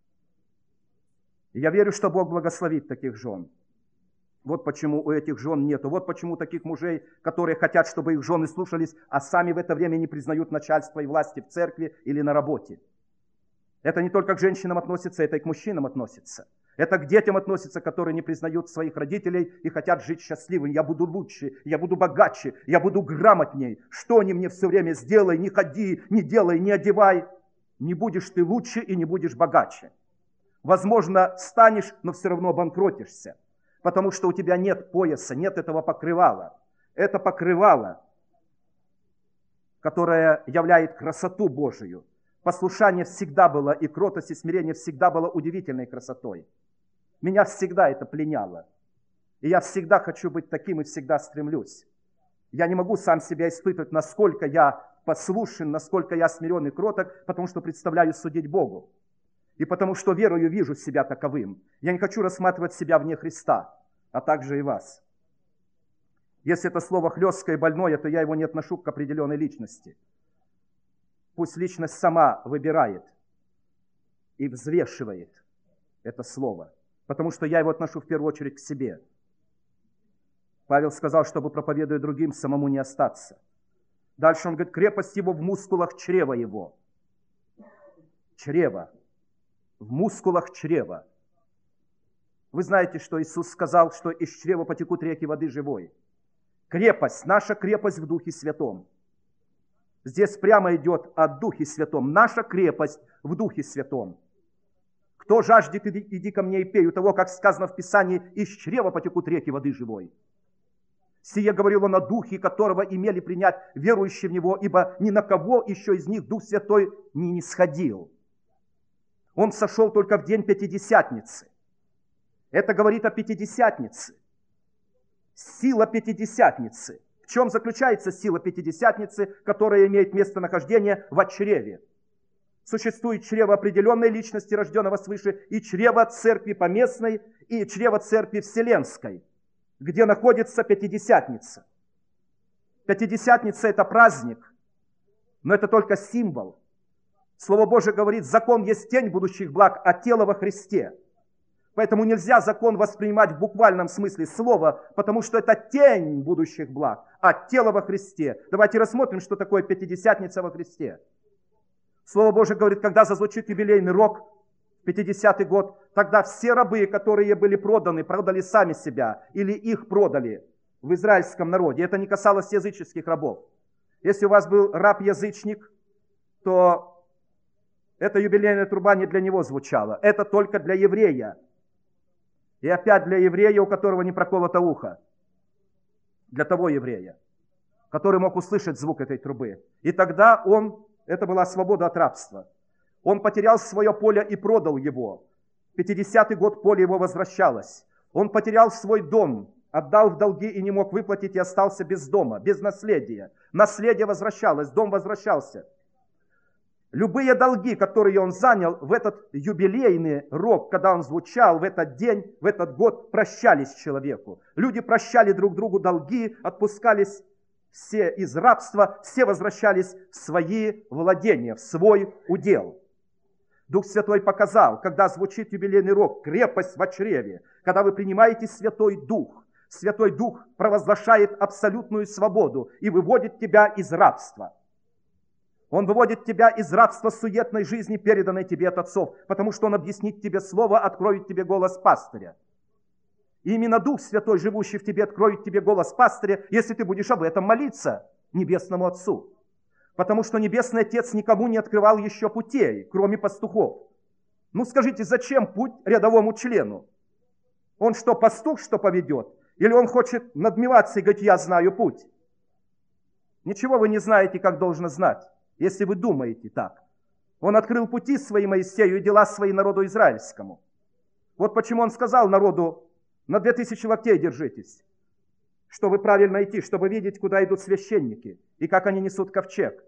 Speaker 2: И я верю, что Бог благословит таких жен. Вот почему у этих жен нету. Вот почему таких мужей, которые хотят, чтобы их жены слушались, а сами в это время не признают начальство и власти в церкви или на работе. Это не только к женщинам относится, это и к мужчинам относится. Это к детям относится, которые не признают своих родителей и хотят жить счастливым. Я буду лучше, я буду богаче, я буду грамотней. Что они мне все время сделай, не ходи, не делай, не одевай. Не будешь ты лучше и не будешь богаче. Возможно, станешь, но все равно обанкротишься, потому что у тебя нет пояса, нет этого покрывала. Это покрывало, которое являет красоту Божию. Послушание всегда было, и кротость, и смирение всегда было удивительной красотой. Меня всегда это пленяло. И я всегда хочу быть таким и всегда стремлюсь. Я не могу сам себя испытывать, насколько я послушен, насколько я смирен и кроток, потому что представляю судить Богу. И потому что верою вижу себя таковым. Я не хочу рассматривать себя вне Христа, а также и вас. Если это слово хлесткое и больное, то я его не отношу к определенной личности. Пусть личность сама выбирает и взвешивает это слово, потому что я его отношу в первую очередь к себе. Павел сказал, чтобы, проповедуя другим, самому не остаться. Дальше он говорит, крепость его в мускулах чрева его. Чрево. В мускулах чрева. Вы знаете, что Иисус сказал, что из чрева потекут реки воды живой. Крепость, наша крепость в Духе Святом. Здесь прямо идет о Духе Святом. Наша крепость в Духе Святом. Кто жаждет, иди ко мне и пей. У того, как сказано в Писании, из чрева потекут реки воды живой. Сие говорил он о Духе, которого имели принять верующие в Него, ибо ни на кого еще из них Дух Святой не нисходил. Он сошел только в день Пятидесятницы. Это говорит о Пятидесятнице. Сила Пятидесятницы. В чем заключается сила Пятидесятницы, которая имеет местонахождение в чреве? Существует чрево определенной личности, рожденного свыше, и чрево церкви поместной, и чрево церкви вселенской, где находится Пятидесятница. Пятидесятница – это праздник, но это только символ. Слово Божие говорит, закон есть тень будущих благ, а тело во Христе. Поэтому нельзя закон воспринимать в буквальном смысле слова, потому что это тень будущих благ, а тело во Христе. Давайте рассмотрим, что такое Пятидесятница во Христе. Слово Божие говорит, когда зазвучит юбилейный рог, 50-й год, тогда все рабы, которые были проданы, продали сами себя, или их продали в израильском народе. Это не касалось языческих рабов. Если у вас был раб-язычник, то эта юбилейная труба не для него звучала. Это только для еврея. И опять для еврея, у которого не проколото ухо. Для того еврея, который мог услышать звук этой трубы. И тогда это была свобода от рабства. Он потерял свое поле и продал его. В 50-й год поле его возвращалось. Он потерял свой дом, отдал в долги и не мог выплатить, и остался без дома, без наследия. Наследие возвращалось, дом возвращался. Любые долги, которые он занял в этот юбилейный рог, когда он звучал, в этот день, в этот год, прощались человеку. Люди прощали друг другу долги, отпускались все из рабства, все возвращались в свои владения, в свой удел. Дух Святой показал, когда звучит юбилейный рог, крепость во чреве, когда вы принимаете Святой Дух провозглашает абсолютную свободу и выводит тебя из рабства. Он выводит тебя из рабства суетной жизни, переданной тебе от отцов, потому что он объяснит тебе слово, откроет тебе голос пастыря. И именно Дух Святой, живущий в тебе, откроет тебе голос пастыря, если ты будешь об этом молиться Небесному Отцу. Потому что Небесный Отец никому не открывал еще путей, кроме пастухов. Ну скажите, зачем путь рядовому члену? Он что, пастух, что поведет? Или он хочет надмеваться и говорить, я знаю путь? Ничего вы не знаете, как должно знать, если вы думаете так. Он открыл пути свои Моисею и дела свои народу израильскому. Вот почему он сказал народу, на 2000 локтей держитесь, чтобы правильно идти, чтобы видеть, куда идут священники и как они несут ковчег.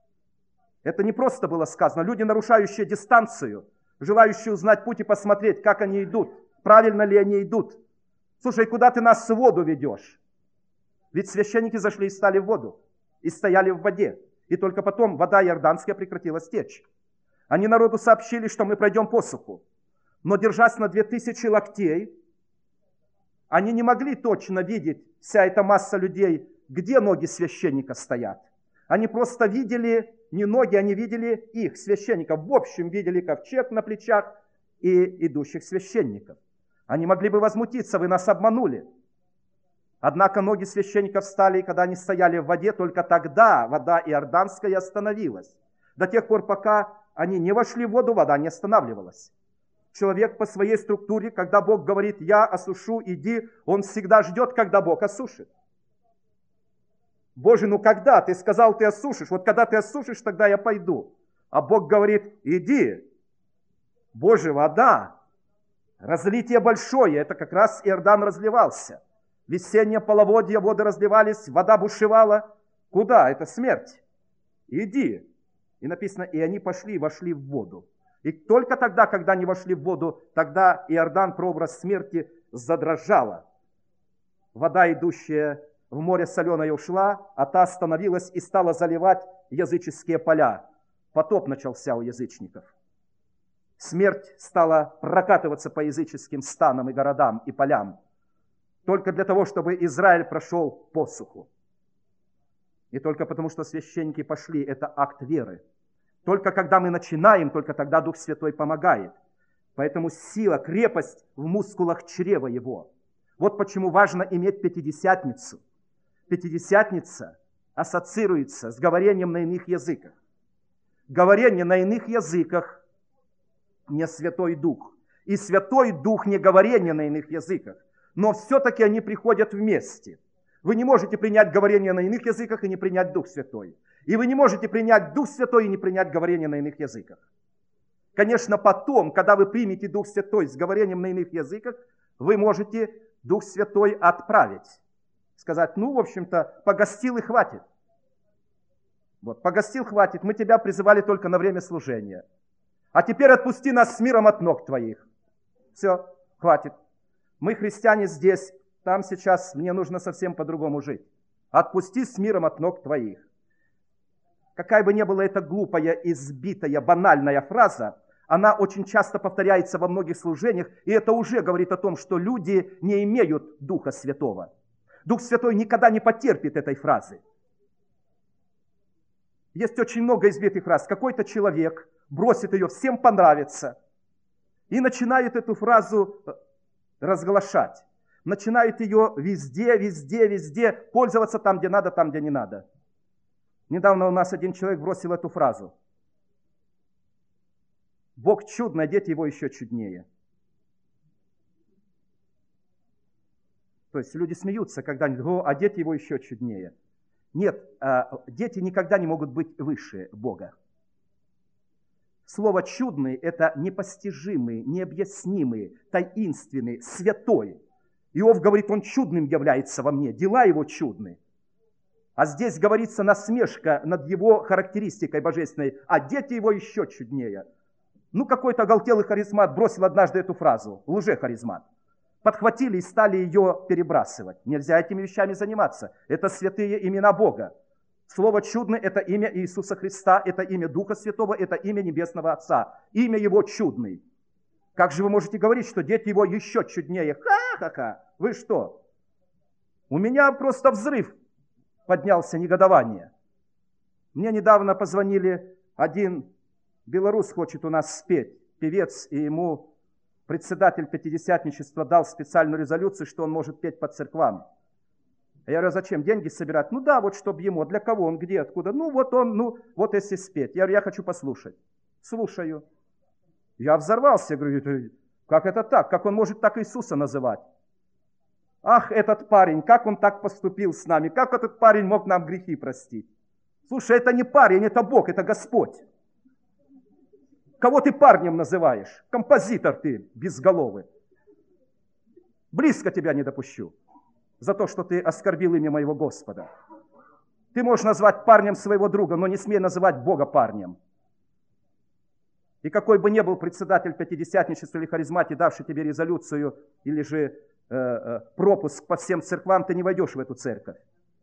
Speaker 2: Это не просто было сказано. Люди, нарушающие дистанцию, желающие узнать путь и посмотреть, как они идут, правильно ли они идут. Слушай, куда ты нас в воду ведешь? Ведь священники зашли и стали в воду, и стояли в воде. И только потом вода Иорданская прекратилась течь. Они народу сообщили, что мы пройдем посуху. Но, держась на 2000 локтей, они не могли точно видеть, вся эта масса людей, где ноги священника стоят. Они просто видели не ноги, они видели их, священников. В общем, видели ковчег на плечах и идущих священников. Они могли бы возмутиться, вы нас обманули. Однако ноги священников встали, и когда они стояли в воде, только тогда вода Иорданская остановилась. До тех пор, пока они не вошли в воду, вода не останавливалась. Человек по своей структуре, когда Бог говорит, я осушу, иди, он всегда ждет, когда Бог осушит. Боже, ну когда? Ты сказал, ты осушишь. Вот когда ты осушишь, тогда я пойду. А Бог говорит, иди. Боже, вода. Разлитие большое. Это как раз Иордан разливался. Весеннее половодье, воды разливались, вода бушевала. Куда? Это смерть. Иди. И написано, и они пошли и вошли в воду. И только тогда, когда они вошли в воду, тогда Иордан, прообраз смерти, задрожала. Вода, идущая в море соленое, ушла, а та остановилась и стала заливать языческие поля. Потоп начался у язычников. Смерть стала прокатываться по языческим станам и городам и полям. Только для того, чтобы Израиль прошел посуху. И только потому, что священники пошли, это акт веры. Только когда мы начинаем, только тогда Дух Святой помогает. Поэтому сила, крепость в мускулах чрева его. Вот почему важно иметь Пятидесятницу. Пятидесятница ассоциируется с говорением на иных языках. Говорение на иных языках не Святой Дух. И Святой Дух не говорение на иных языках. Но все-таки они приходят вместе. Вы не можете принять говорение на иных языках и не принять Дух Святой. И вы не можете принять Дух Святой и не принять говорение на иных языках. Конечно, потом, когда вы примете Дух Святой с говорением на иных языках, вы можете Дух Святой отправить. Сказать, ну, в общем-то, погостил и хватит. Вот, погостил, хватит. Мы тебя призывали только на время служения. А теперь отпусти нас с миром от ног твоих. Все, хватит. Мы христиане здесь, там сейчас мне нужно совсем по-другому жить. Отпусти с миром от ног твоих. Какая бы ни была эта глупая, избитая, банальная фраза, она очень часто повторяется во многих служениях, и это уже говорит о том, что люди не имеют Духа Святого. Дух Святой никогда не потерпит этой фразы. Есть очень много избитых фраз. Какой-то человек бросит ее, всем понравится, и начинает эту фразу разглашать. Начинает ее везде, везде, везде пользоваться там, где надо, там, где не надо. Недавно у нас один человек бросил эту фразу. Бог чудный, а дети его еще чуднее. То есть люди смеются, когда они говорят, а дети его еще чуднее. Нет, дети никогда не могут быть выше Бога. Слово «чудный» – это непостижимый, необъяснимый, таинственный, святой. Иов говорит, он чудным является во мне, дела его чудны. А здесь говорится насмешка над его характеристикой божественной, а дети его еще чуднее. Ну, какой-то оголтелый харизмат бросил однажды эту фразу, лже-харизмат. Подхватили и стали ее перебрасывать. Нельзя этими вещами заниматься. Это святые имена Бога. Слово «чудный» – это имя Иисуса Христа, это имя Духа Святого, это имя Небесного Отца. Имя Его чудный. Как же вы можете говорить, что дети Его еще чуднее? Ха-ха-ха! Вы что? У меня просто взрыв поднялся, негодование. Мне недавно позвонили, один белорус хочет у нас спеть, певец, и ему председатель пятидесятничества дал специальную резолюцию, что он может петь по церквам. Я говорю, зачем? Деньги собирать? Ну да, вот чтобы ему. Для кого он? Где? Откуда? Ну вот он, ну вот если спеть. Я говорю, я хочу послушать. Слушаю. Я взорвался. Я говорю, как это так? Как он может так Иисуса называть? Ах, этот парень, как он так поступил с нами? Как этот парень мог нам грехи простить? Слушай, это не парень, это Бог, это Господь. Кого ты парнем называешь? Композитор ты, безголовый. Близко тебя не допущу. За то, что ты оскорбил имя моего Господа. Ты можешь назвать парнем своего друга, но не смей называть Бога парнем. И какой бы ни был председатель пятидесятничества или харизматии, давший тебе резолюцию или же пропуск по всем церквам, ты не войдешь в эту церковь.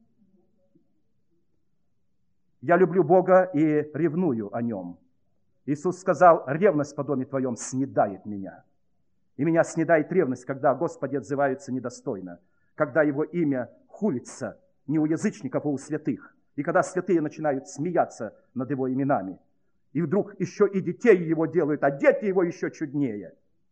Speaker 2: Я люблю Бога и ревную о Нем. Иисус сказал, ревность по доме твоем снедает меня. И меня снедает ревность, когда Господи отзываются недостойно. Когда Его имя хулится не у язычников, а у святых. И когда святые начинают смеяться над Его именами. И вдруг еще и детей Его делают, а дети Его еще чуднее.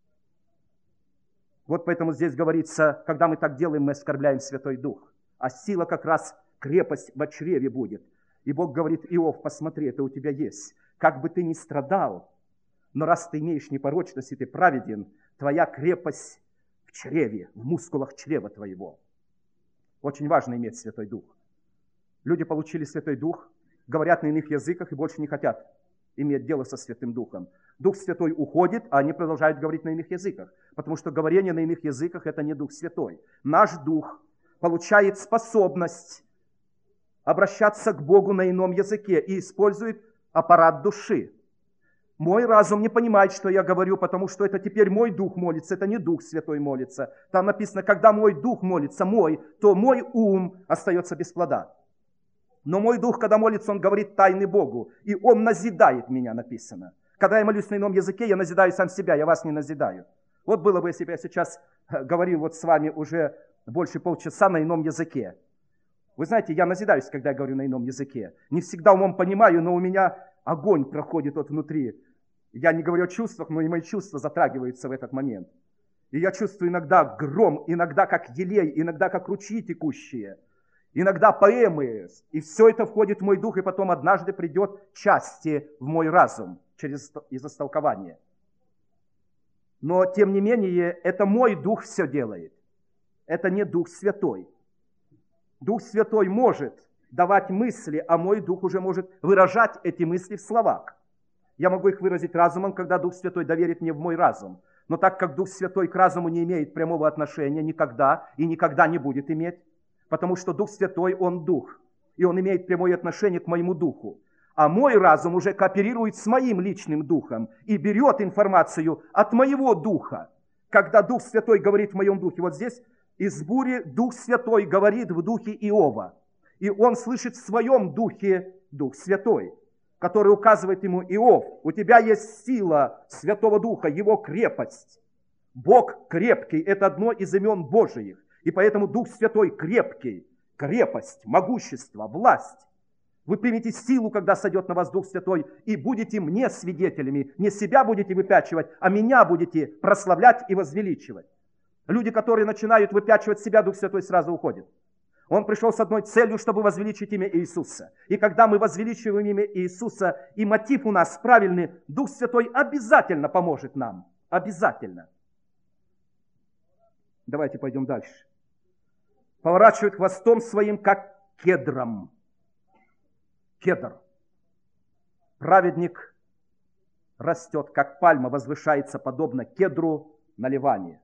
Speaker 2: Вот поэтому здесь говорится, когда мы так делаем, мы оскорбляем Святой Дух. А сила как раз крепость в чреве будет. И Бог говорит, Иов, посмотри, это у тебя есть. Как бы ты ни страдал, Но раз ты имеешь непорочность и ты праведен, твоя крепость в чреве, в мускулах чрева твоего. Очень важно иметь Святой Дух. Люди получили Святой Дух, говорят на иных языках и больше не хотят иметь дело со Святым Духом. Дух Святой уходит, а они продолжают говорить на иных языках, потому что говорение на иных языках – это не Дух Святой. Наш Дух получает способность обращаться к Богу на ином языке и использует аппарат души. Мой разум не понимает, что я говорю, потому что это теперь мой дух молится, это не Дух Святой молится. Там написано, когда мой дух молится, то мой ум остается без плода. Но мой дух, когда молится, он говорит тайны Богу, и он назидает меня, написано. Когда я молюсь на ином языке, я назидаю сам себя, я вас не назидаю. Вот было бы, если бы я сейчас говорил вот с вами уже больше полчаса на ином языке. Вы знаете, я назидаюсь, когда я говорю на ином языке. Не всегда умом понимаю, но у меня огонь проходит вот внутри. Я не говорю о чувствах, но и мои чувства затрагиваются в этот момент. И я чувствую иногда гром, иногда как елей, иногда как ручьи текущие, иногда поэмы. И все это входит в мой дух, и потом однажды придет части в мой разум из истолкования. Но, тем не менее, это мой дух все делает. Это не Дух Святой. Дух Святой может давать мысли, а мой дух уже может выражать эти мысли в словах. Я могу их выразить разумом, когда Дух Святой доверит мне в мой разум. Но так как Дух Святой к разуму не имеет прямого отношения никогда и никогда не будет иметь, потому что Дух Святой, Он Дух, и Он имеет прямое отношение к моему духу. А мой разум уже кооперирует с моим личным духом и берет информацию от моего духа. Когда Дух Святой говорит в моем духе, вот здесь из бури Дух Святой говорит в духе Иова, и он слышит в своем духе Дух Святой, который указывает ему: Иов, у тебя есть сила Святого Духа, его крепость. Бог крепкий – это одно из имен Божиих, и поэтому Дух Святой крепкий, крепость, могущество, власть. Вы примете силу, когда сойдет на вас Дух Святой, и будете мне свидетелями. Не себя будете выпячивать, а меня будете прославлять и возвеличивать. Люди, которые начинают выпячивать себя, Дух Святой сразу уходит. Он пришел с одной целью, чтобы возвеличить имя Иисуса. И когда мы возвеличиваем имя Иисуса, и мотив у нас правильный, Дух Святой обязательно поможет нам. Обязательно. Давайте пойдем дальше. Поворачивают хвостом своим, как кедром. Кедр. Праведник растет, как пальма, возвышается подобно кедру на Ливане.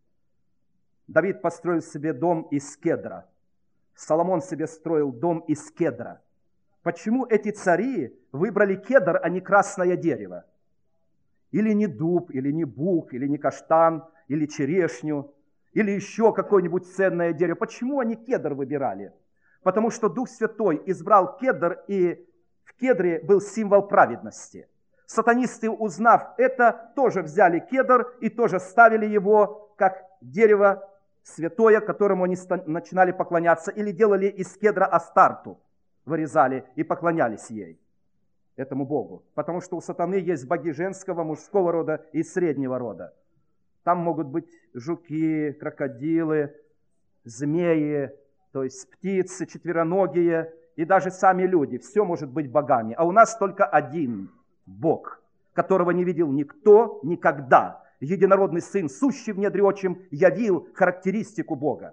Speaker 2: Давид построил себе дом из кедра. Соломон себе строил дом из кедра. Почему эти цари выбрали кедр, а не красное дерево? Или не дуб, или не бук, или не каштан, или черешню, или еще какое-нибудь ценное дерево? Почему они кедр выбирали? Потому что Дух Святой избрал кедр, и в кедре был символ праведности. Сатанисты, узнав это, тоже взяли кедр и тоже ставили его как дерево святое, которому они начинали поклоняться, или делали из кедра Астарту, вырезали и поклонялись ей, этому Богу. Потому что у сатаны есть боги женского, мужского рода и среднего рода. Там могут быть жуки, крокодилы, змеи, то есть птицы, четвероногие и даже сами люди. Все может быть богами. А у нас только один Бог, которого не видел никто никогда. Единородный Сын, сущий в недре отчим, явил характеристику Бога.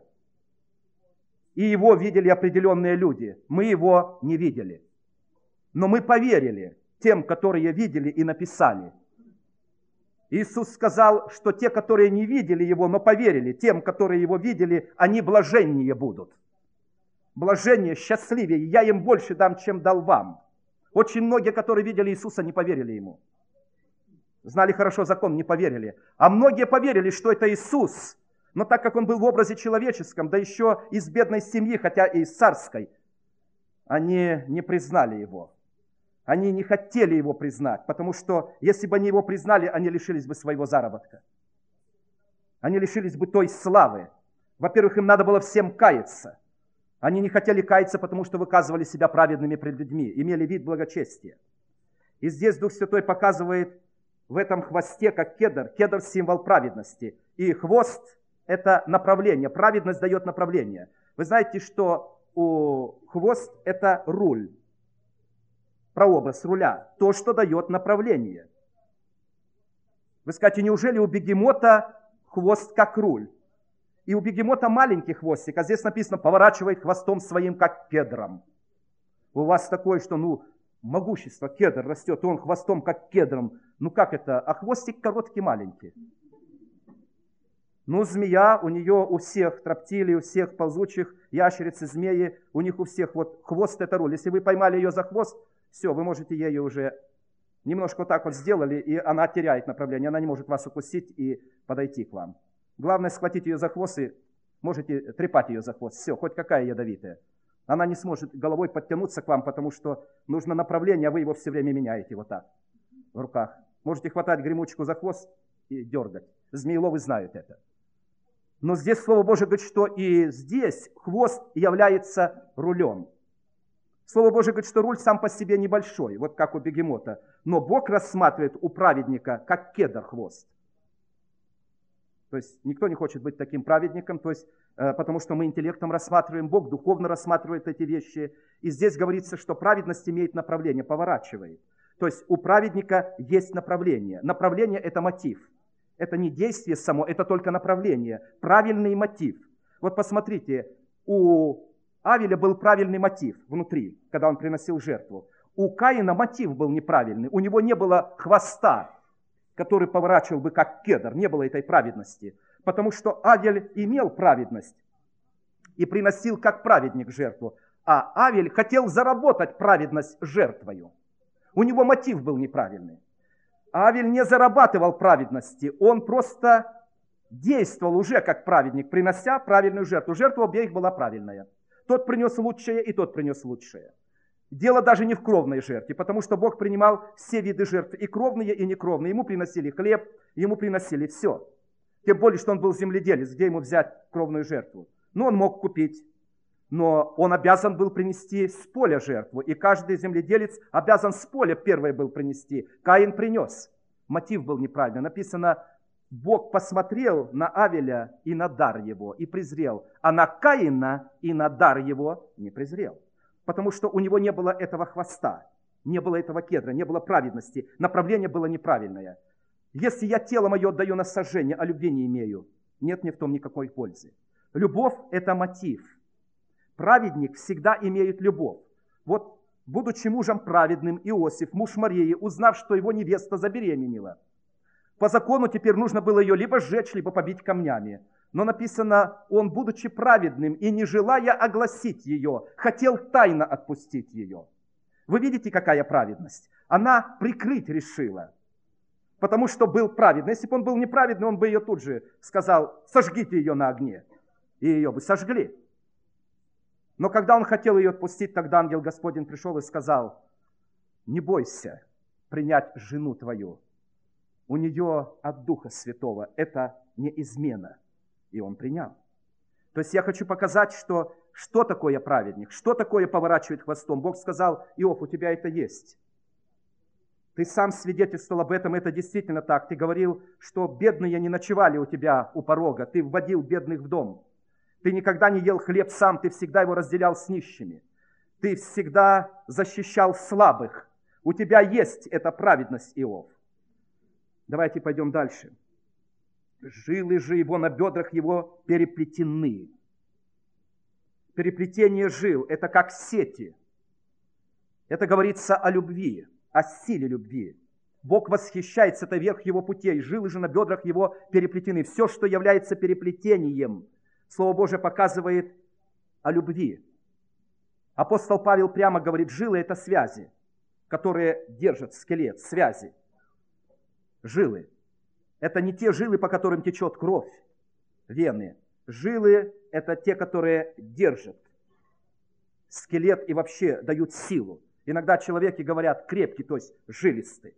Speaker 2: И его видели определенные люди. Мы его не видели. Но мы поверили тем, которые видели и написали. Иисус сказал, что те, которые не видели его, но поверили, тем, которые его видели, они блаженнее будут. Блаженнее, счастливее, я им больше дам, чем дал вам. Очень многие, которые видели Иисуса, не поверили ему. Знали хорошо закон, не поверили. А многие поверили, что это Иисус. Но так как он был в образе человеческом, да еще из бедной семьи, хотя и из царской, они не признали его. Они не хотели его признать, потому что если бы они его признали, они лишились бы своего заработка. Они лишились бы той славы. Во-первых, им надо было всем каяться. Они не хотели каяться, потому что выказывали себя праведными пред людьми, имели вид благочестия. И здесь Дух Святой показывает в этом хвосте, как кедр. Кедр – символ праведности. И хвост – это направление. Праведность дает направление. Вы знаете, что хвост – это руль. Прообраз руля. То, что дает направление. Вы скажете, неужели у бегемота хвост как руль? И у бегемота маленький хвостик, а здесь написано, поворачивает хвостом своим, как кедром. У вас такое, что, могущество, кедр растет, и он хвостом, как кедром. Как это? А хвостик короткий, маленький. Змея, у нее у всех троптилий, у всех ползучих, ящерицы, змеи, у них у всех хвост это руль. Если вы поймали ее за хвост, все, вы можете ею уже немножко вот так вот сделали, и она теряет направление, она не может вас укусить и подойти к вам. Главное схватить ее за хвост и можете трепать ее за хвост. Все, хоть какая ядовитая. Она не сможет головой подтянуться к вам, потому что нужно направление, а вы его все время меняете вот так в руках. Можете хватать гремучку за хвост и дергать. Змееловы знают это. Но здесь Слово Божие говорит, что и здесь хвост является рулем. Слово Божие говорит, что руль сам по себе небольшой, вот как у бегемота. Но Бог рассматривает у праведника, как кедр хвост. То есть никто не хочет быть таким праведником, то есть, потому что мы интеллектом рассматриваем, Бог духовно рассматривает эти вещи. И здесь говорится, что праведность имеет направление, поворачивает. То есть у праведника есть направление. Направление – это мотив. Это не действие само, это только направление, правильный мотив. Вот посмотрите, у Авеля был правильный мотив внутри, когда он приносил жертву. У Каина мотив был неправильный, у него не было хвоста, который поворачивал бы как кедр, не было этой праведности. Потому что Авель имел праведность и приносил как праведник жертву, а Авель хотел заработать праведность жертвою. У него мотив был неправильный. Авель не зарабатывал праведности, он просто действовал уже как праведник, принося правильную жертву. Жертва обеих была правильная. Тот принес лучшее, и тот принес лучшее. Дело даже не в кровной жертве, потому что Бог принимал все виды жертв, и кровные, и некровные. Ему приносили хлеб, ему приносили все. Тем более, что он был земледелец, где ему взять кровную жертву. Он мог купить, но он обязан был принести с поля жертву. И каждый земледелец обязан с поля первое был принести. Каин принес. Мотив был неправильный. Написано, Бог посмотрел на Авеля и на дар его, и презрел. А на Каина и на дар его не презрел. Потому что у него не было этого хвоста, не было этого кедра, не было праведности. Направление было неправильное. Если я тело мое отдаю на сожжение, а любви не имею, нет мне в том никакой пользы. Любовь – это мотив. Праведник всегда имеет любовь. Вот, будучи мужем праведным, Иосиф, муж Марии, узнав, что его невеста забеременела, по закону теперь нужно было ее либо сжечь, либо побить камнями. Но написано, он, будучи праведным и не желая огласить ее, хотел тайно отпустить ее. Вы видите, какая праведность? Она прикрыть решила, потому что был праведный. Если бы он был неправедный, он бы ее тут же сказал, сожгите ее на огне. И ее бы сожгли. Но когда он хотел ее отпустить, тогда ангел Господень пришел и сказал, не бойся принять жену твою. У нее от Духа Святого это не измена. И он принял. То есть я хочу показать, что такое праведник, что такое поворачивает хвостом. Бог сказал, Иов, у тебя это есть. Ты сам свидетельствовал об этом, это действительно так. Ты говорил, что бедные не ночевали у тебя у порога, ты вводил бедных в дом. Ты никогда не ел хлеб сам, ты всегда его разделял с нищими. Ты всегда защищал слабых. У тебя есть эта праведность, Иов. Давайте пойдем дальше. Жилы же его на бедрах его переплетены. Переплетение жил – это как сети. Это говорится о любви, о силе любви. Бог восхищается, это верх его путей. Жилы же на бедрах его переплетены. Все, что является переплетением, Слово Божие показывает о любви. Апостол Павел прямо говорит, жилы – это связи, которые держат скелет, связи. Жилы. Это не те жилы, по которым течет кровь, вены. Жилы – это те, которые держат скелет и вообще дают силу. Иногда человеки говорят крепкий, то есть жилистый.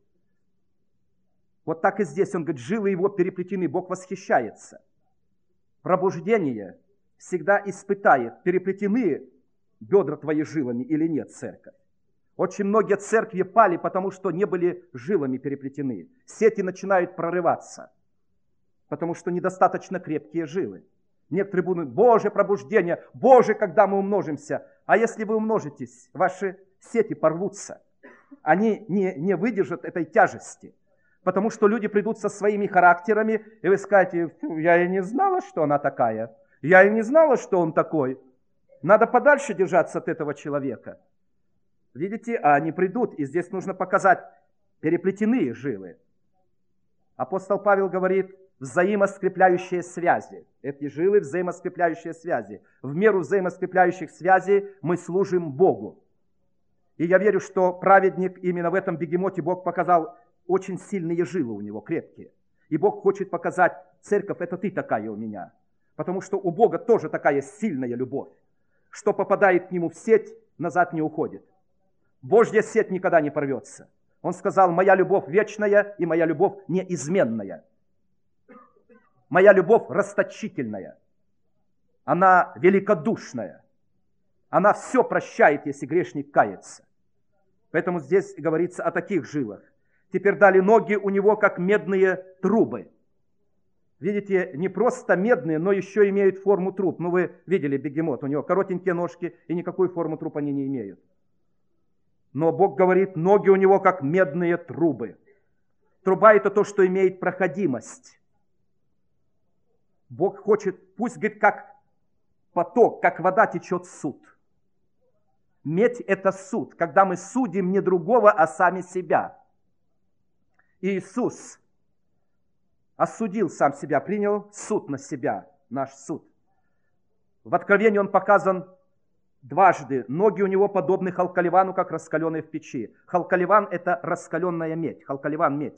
Speaker 2: Вот так и здесь он говорит, жилы его переплетены, Бог восхищается. Пробуждение всегда испытает, переплетены бедра твои жилами или нет, церковь. Очень многие церкви пали, потому что не были жилами переплетены. Сети начинают прорываться, потому что недостаточно крепкие жилы. Некоторые будут, Боже, пробуждение, Боже, когда мы умножимся. А если вы умножитесь, ваши сети порвутся. Они не выдержат этой тяжести. Потому что люди придут со своими характерами, и вы скажете: я и не знала, что она такая. Я и не знала, что он такой. Надо подальше держаться от этого человека. Видите, а они придут, и здесь нужно показать переплетенные жилы. Апостол Павел говорит: взаимоскрепляющие связи. Эти жилы взаимоскрепляющие связи. В меру взаимоскрепляющих связей мы служим Богу. И я верю, что праведник именно в этом бегемоте Бог показал очень сильные жилы у него, крепкие. И Бог хочет показать: церковь, это ты такая у меня. Потому что у Бога тоже такая сильная любовь. Что попадает к нему в сеть, назад не уходит. Божья сеть никогда не порвется. Он сказал: моя любовь вечная и моя любовь неизменная. Моя любовь расточительная. Она великодушная. Она все прощает, если грешник кается. Поэтому здесь говорится о таких жилах. Теперь дали ноги у него, как медные трубы. Видите, не просто медные, но еще имеют форму труб. Ну, вы видели бегемот, у него коротенькие ножки, и никакую форму труб они не имеют. Но Бог говорит: ноги у него, как медные трубы. Труба – это то, что имеет проходимость. Бог хочет, пусть, говорит, как поток, как вода течет суд. Медь – это суд, когда мы судим не другого, а сами себя. Иисус осудил сам себя, принял суд на себя, наш суд. В Откровении он показан дважды. Ноги у него подобны халкаливану, как раскаленные в печи. Халкаливан – это раскаленная медь. Халкаливан – медь.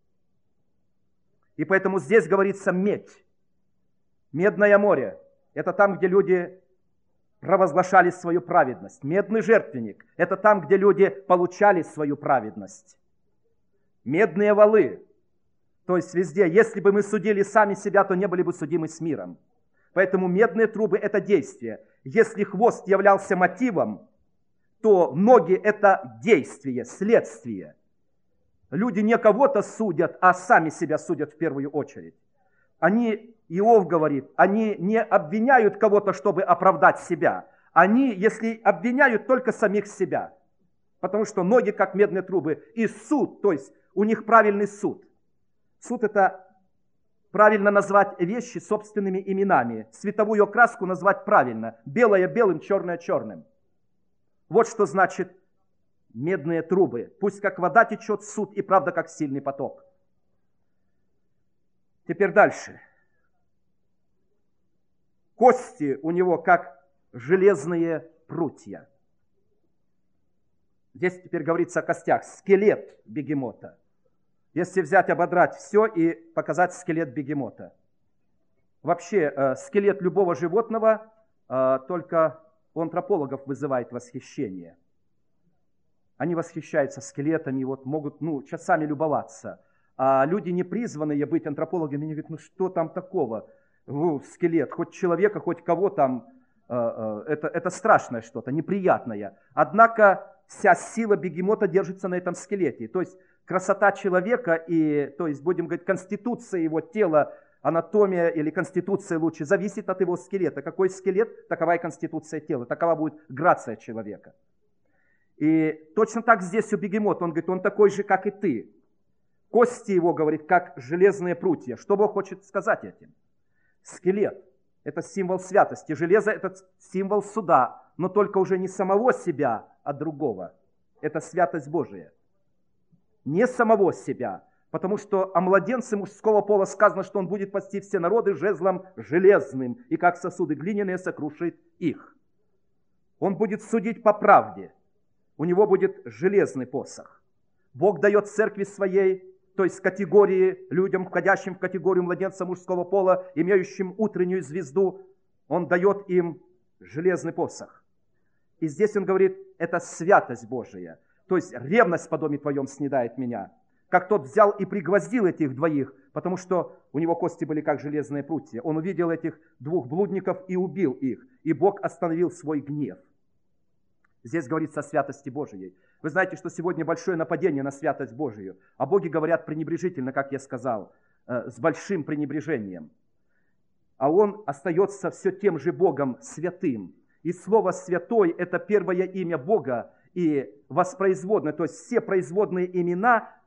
Speaker 2: И поэтому здесь говорится медь. Медное море – это там, где люди провозглашали свою праведность. Медный жертвенник – это там, где люди получали свою праведность. Медные валы, то есть везде. Если бы мы судили сами себя, то не были бы судимы с миром. Поэтому медные трубы – это действие. Если хвост являлся мотивом, то ноги – это действие, следствие. Люди не кого-то судят, а сами себя судят в первую очередь. Иов говорит, они не обвиняют кого-то, чтобы оправдать себя. Они, если обвиняют, только самих себя. Потому что ноги, как медные трубы. И суд, то есть у них правильный суд. Суд – это правильно назвать вещи собственными именами. Цветовую окраску назвать правильно. Белое белым, черное черным. Вот что значит медные трубы. Пусть как вода течет суд, и правда как сильный поток. Теперь дальше. Кости у него как железные прутья. Здесь теперь говорится о костях. Скелет бегемота. Если взять, ободрать все и показать скелет бегемота. Вообще, скелет любого животного только у антропологов вызывает восхищение. Они восхищаются скелетами, вот могут часами любоваться. А люди, не призванные быть антропологами, они говорят: что там такого? Скелет, хоть человека, хоть кого там, это страшное что-то, неприятное. Однако вся сила бегемота держится на этом скелете. То есть красота человека и, то есть, будем говорить, конституция его тела, анатомия или конституция лучше, зависит от его скелета. Какой скелет, такова и конституция тела, такова будет грация человека. И точно так здесь у бегемота, он говорит, он такой же, как и ты. Кости его, говорит, как железные прутья. Что Бог хочет сказать этим? Скелет – это символ святости. Железо – это символ суда, но только уже не самого себя, а другого. Это святость Божия. Не самого себя, потому что о младенце мужского пола сказано, что он будет пасти все народы жезлом железным, и как сосуды глиняные сокрушит их. Он будет судить по правде. У него будет железный посох. Бог дает церкви своей, то есть категории, людям, входящим в категорию младенца мужского пола, имеющим утреннюю звезду, он дает им железный посох. И здесь он говорит, это святость Божия. То есть ревность по доме твоем снедает меня. Как тот взял и пригвоздил этих двоих, потому что у него кости были как железные прутья. Он увидел этих двух блудников и убил их. И Бог остановил свой гнев. Здесь говорится о святости Божией. Вы знаете, что сегодня большое нападение на святость Божию. О Боге говорят пренебрежительно, как я сказал, с большим пренебрежением. А Он остается все тем же Богом святым. И слово «святой» – это первое имя Бога и воспроизводное, то есть все производные имена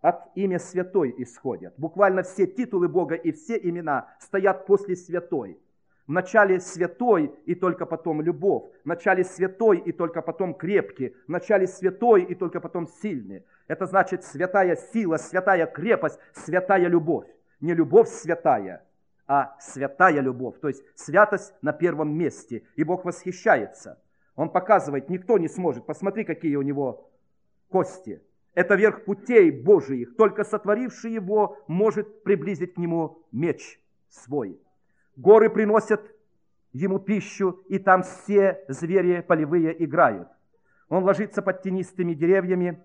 Speaker 2: от имя святой исходят. Буквально все титулы Бога и все имена стоят после святой. Вначале святой и только потом любовь. Вначале святой и только потом крепкий. Вначале святой и только потом сильный. Это значит святая сила, святая крепость, святая любовь. Не любовь святая, а святая любовь. То есть святость на первом месте. И Бог восхищается. Он показывает, никто не сможет. Посмотри, какие у него кости. Это верх путей Божиих. Только сотворивший его может приблизить к нему меч свой. Горы приносят ему пищу, и там все звери полевые играют. Он ложится под тенистыми деревьями,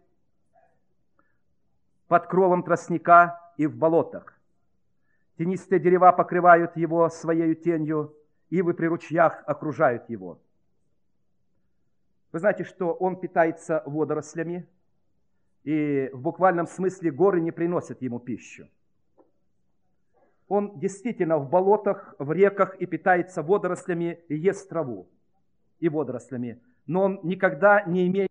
Speaker 2: под кровом тростника и в болотах. Тенистые дерева покрывают его своей тенью, ивы при ручьях окружают его. Вы знаете, что он питается водорослями, и в буквальном смысле горы не приносят ему пищу. Он действительно в болотах, в реках и питается водорослями, и ест траву и водорослями. Но он никогда не имеет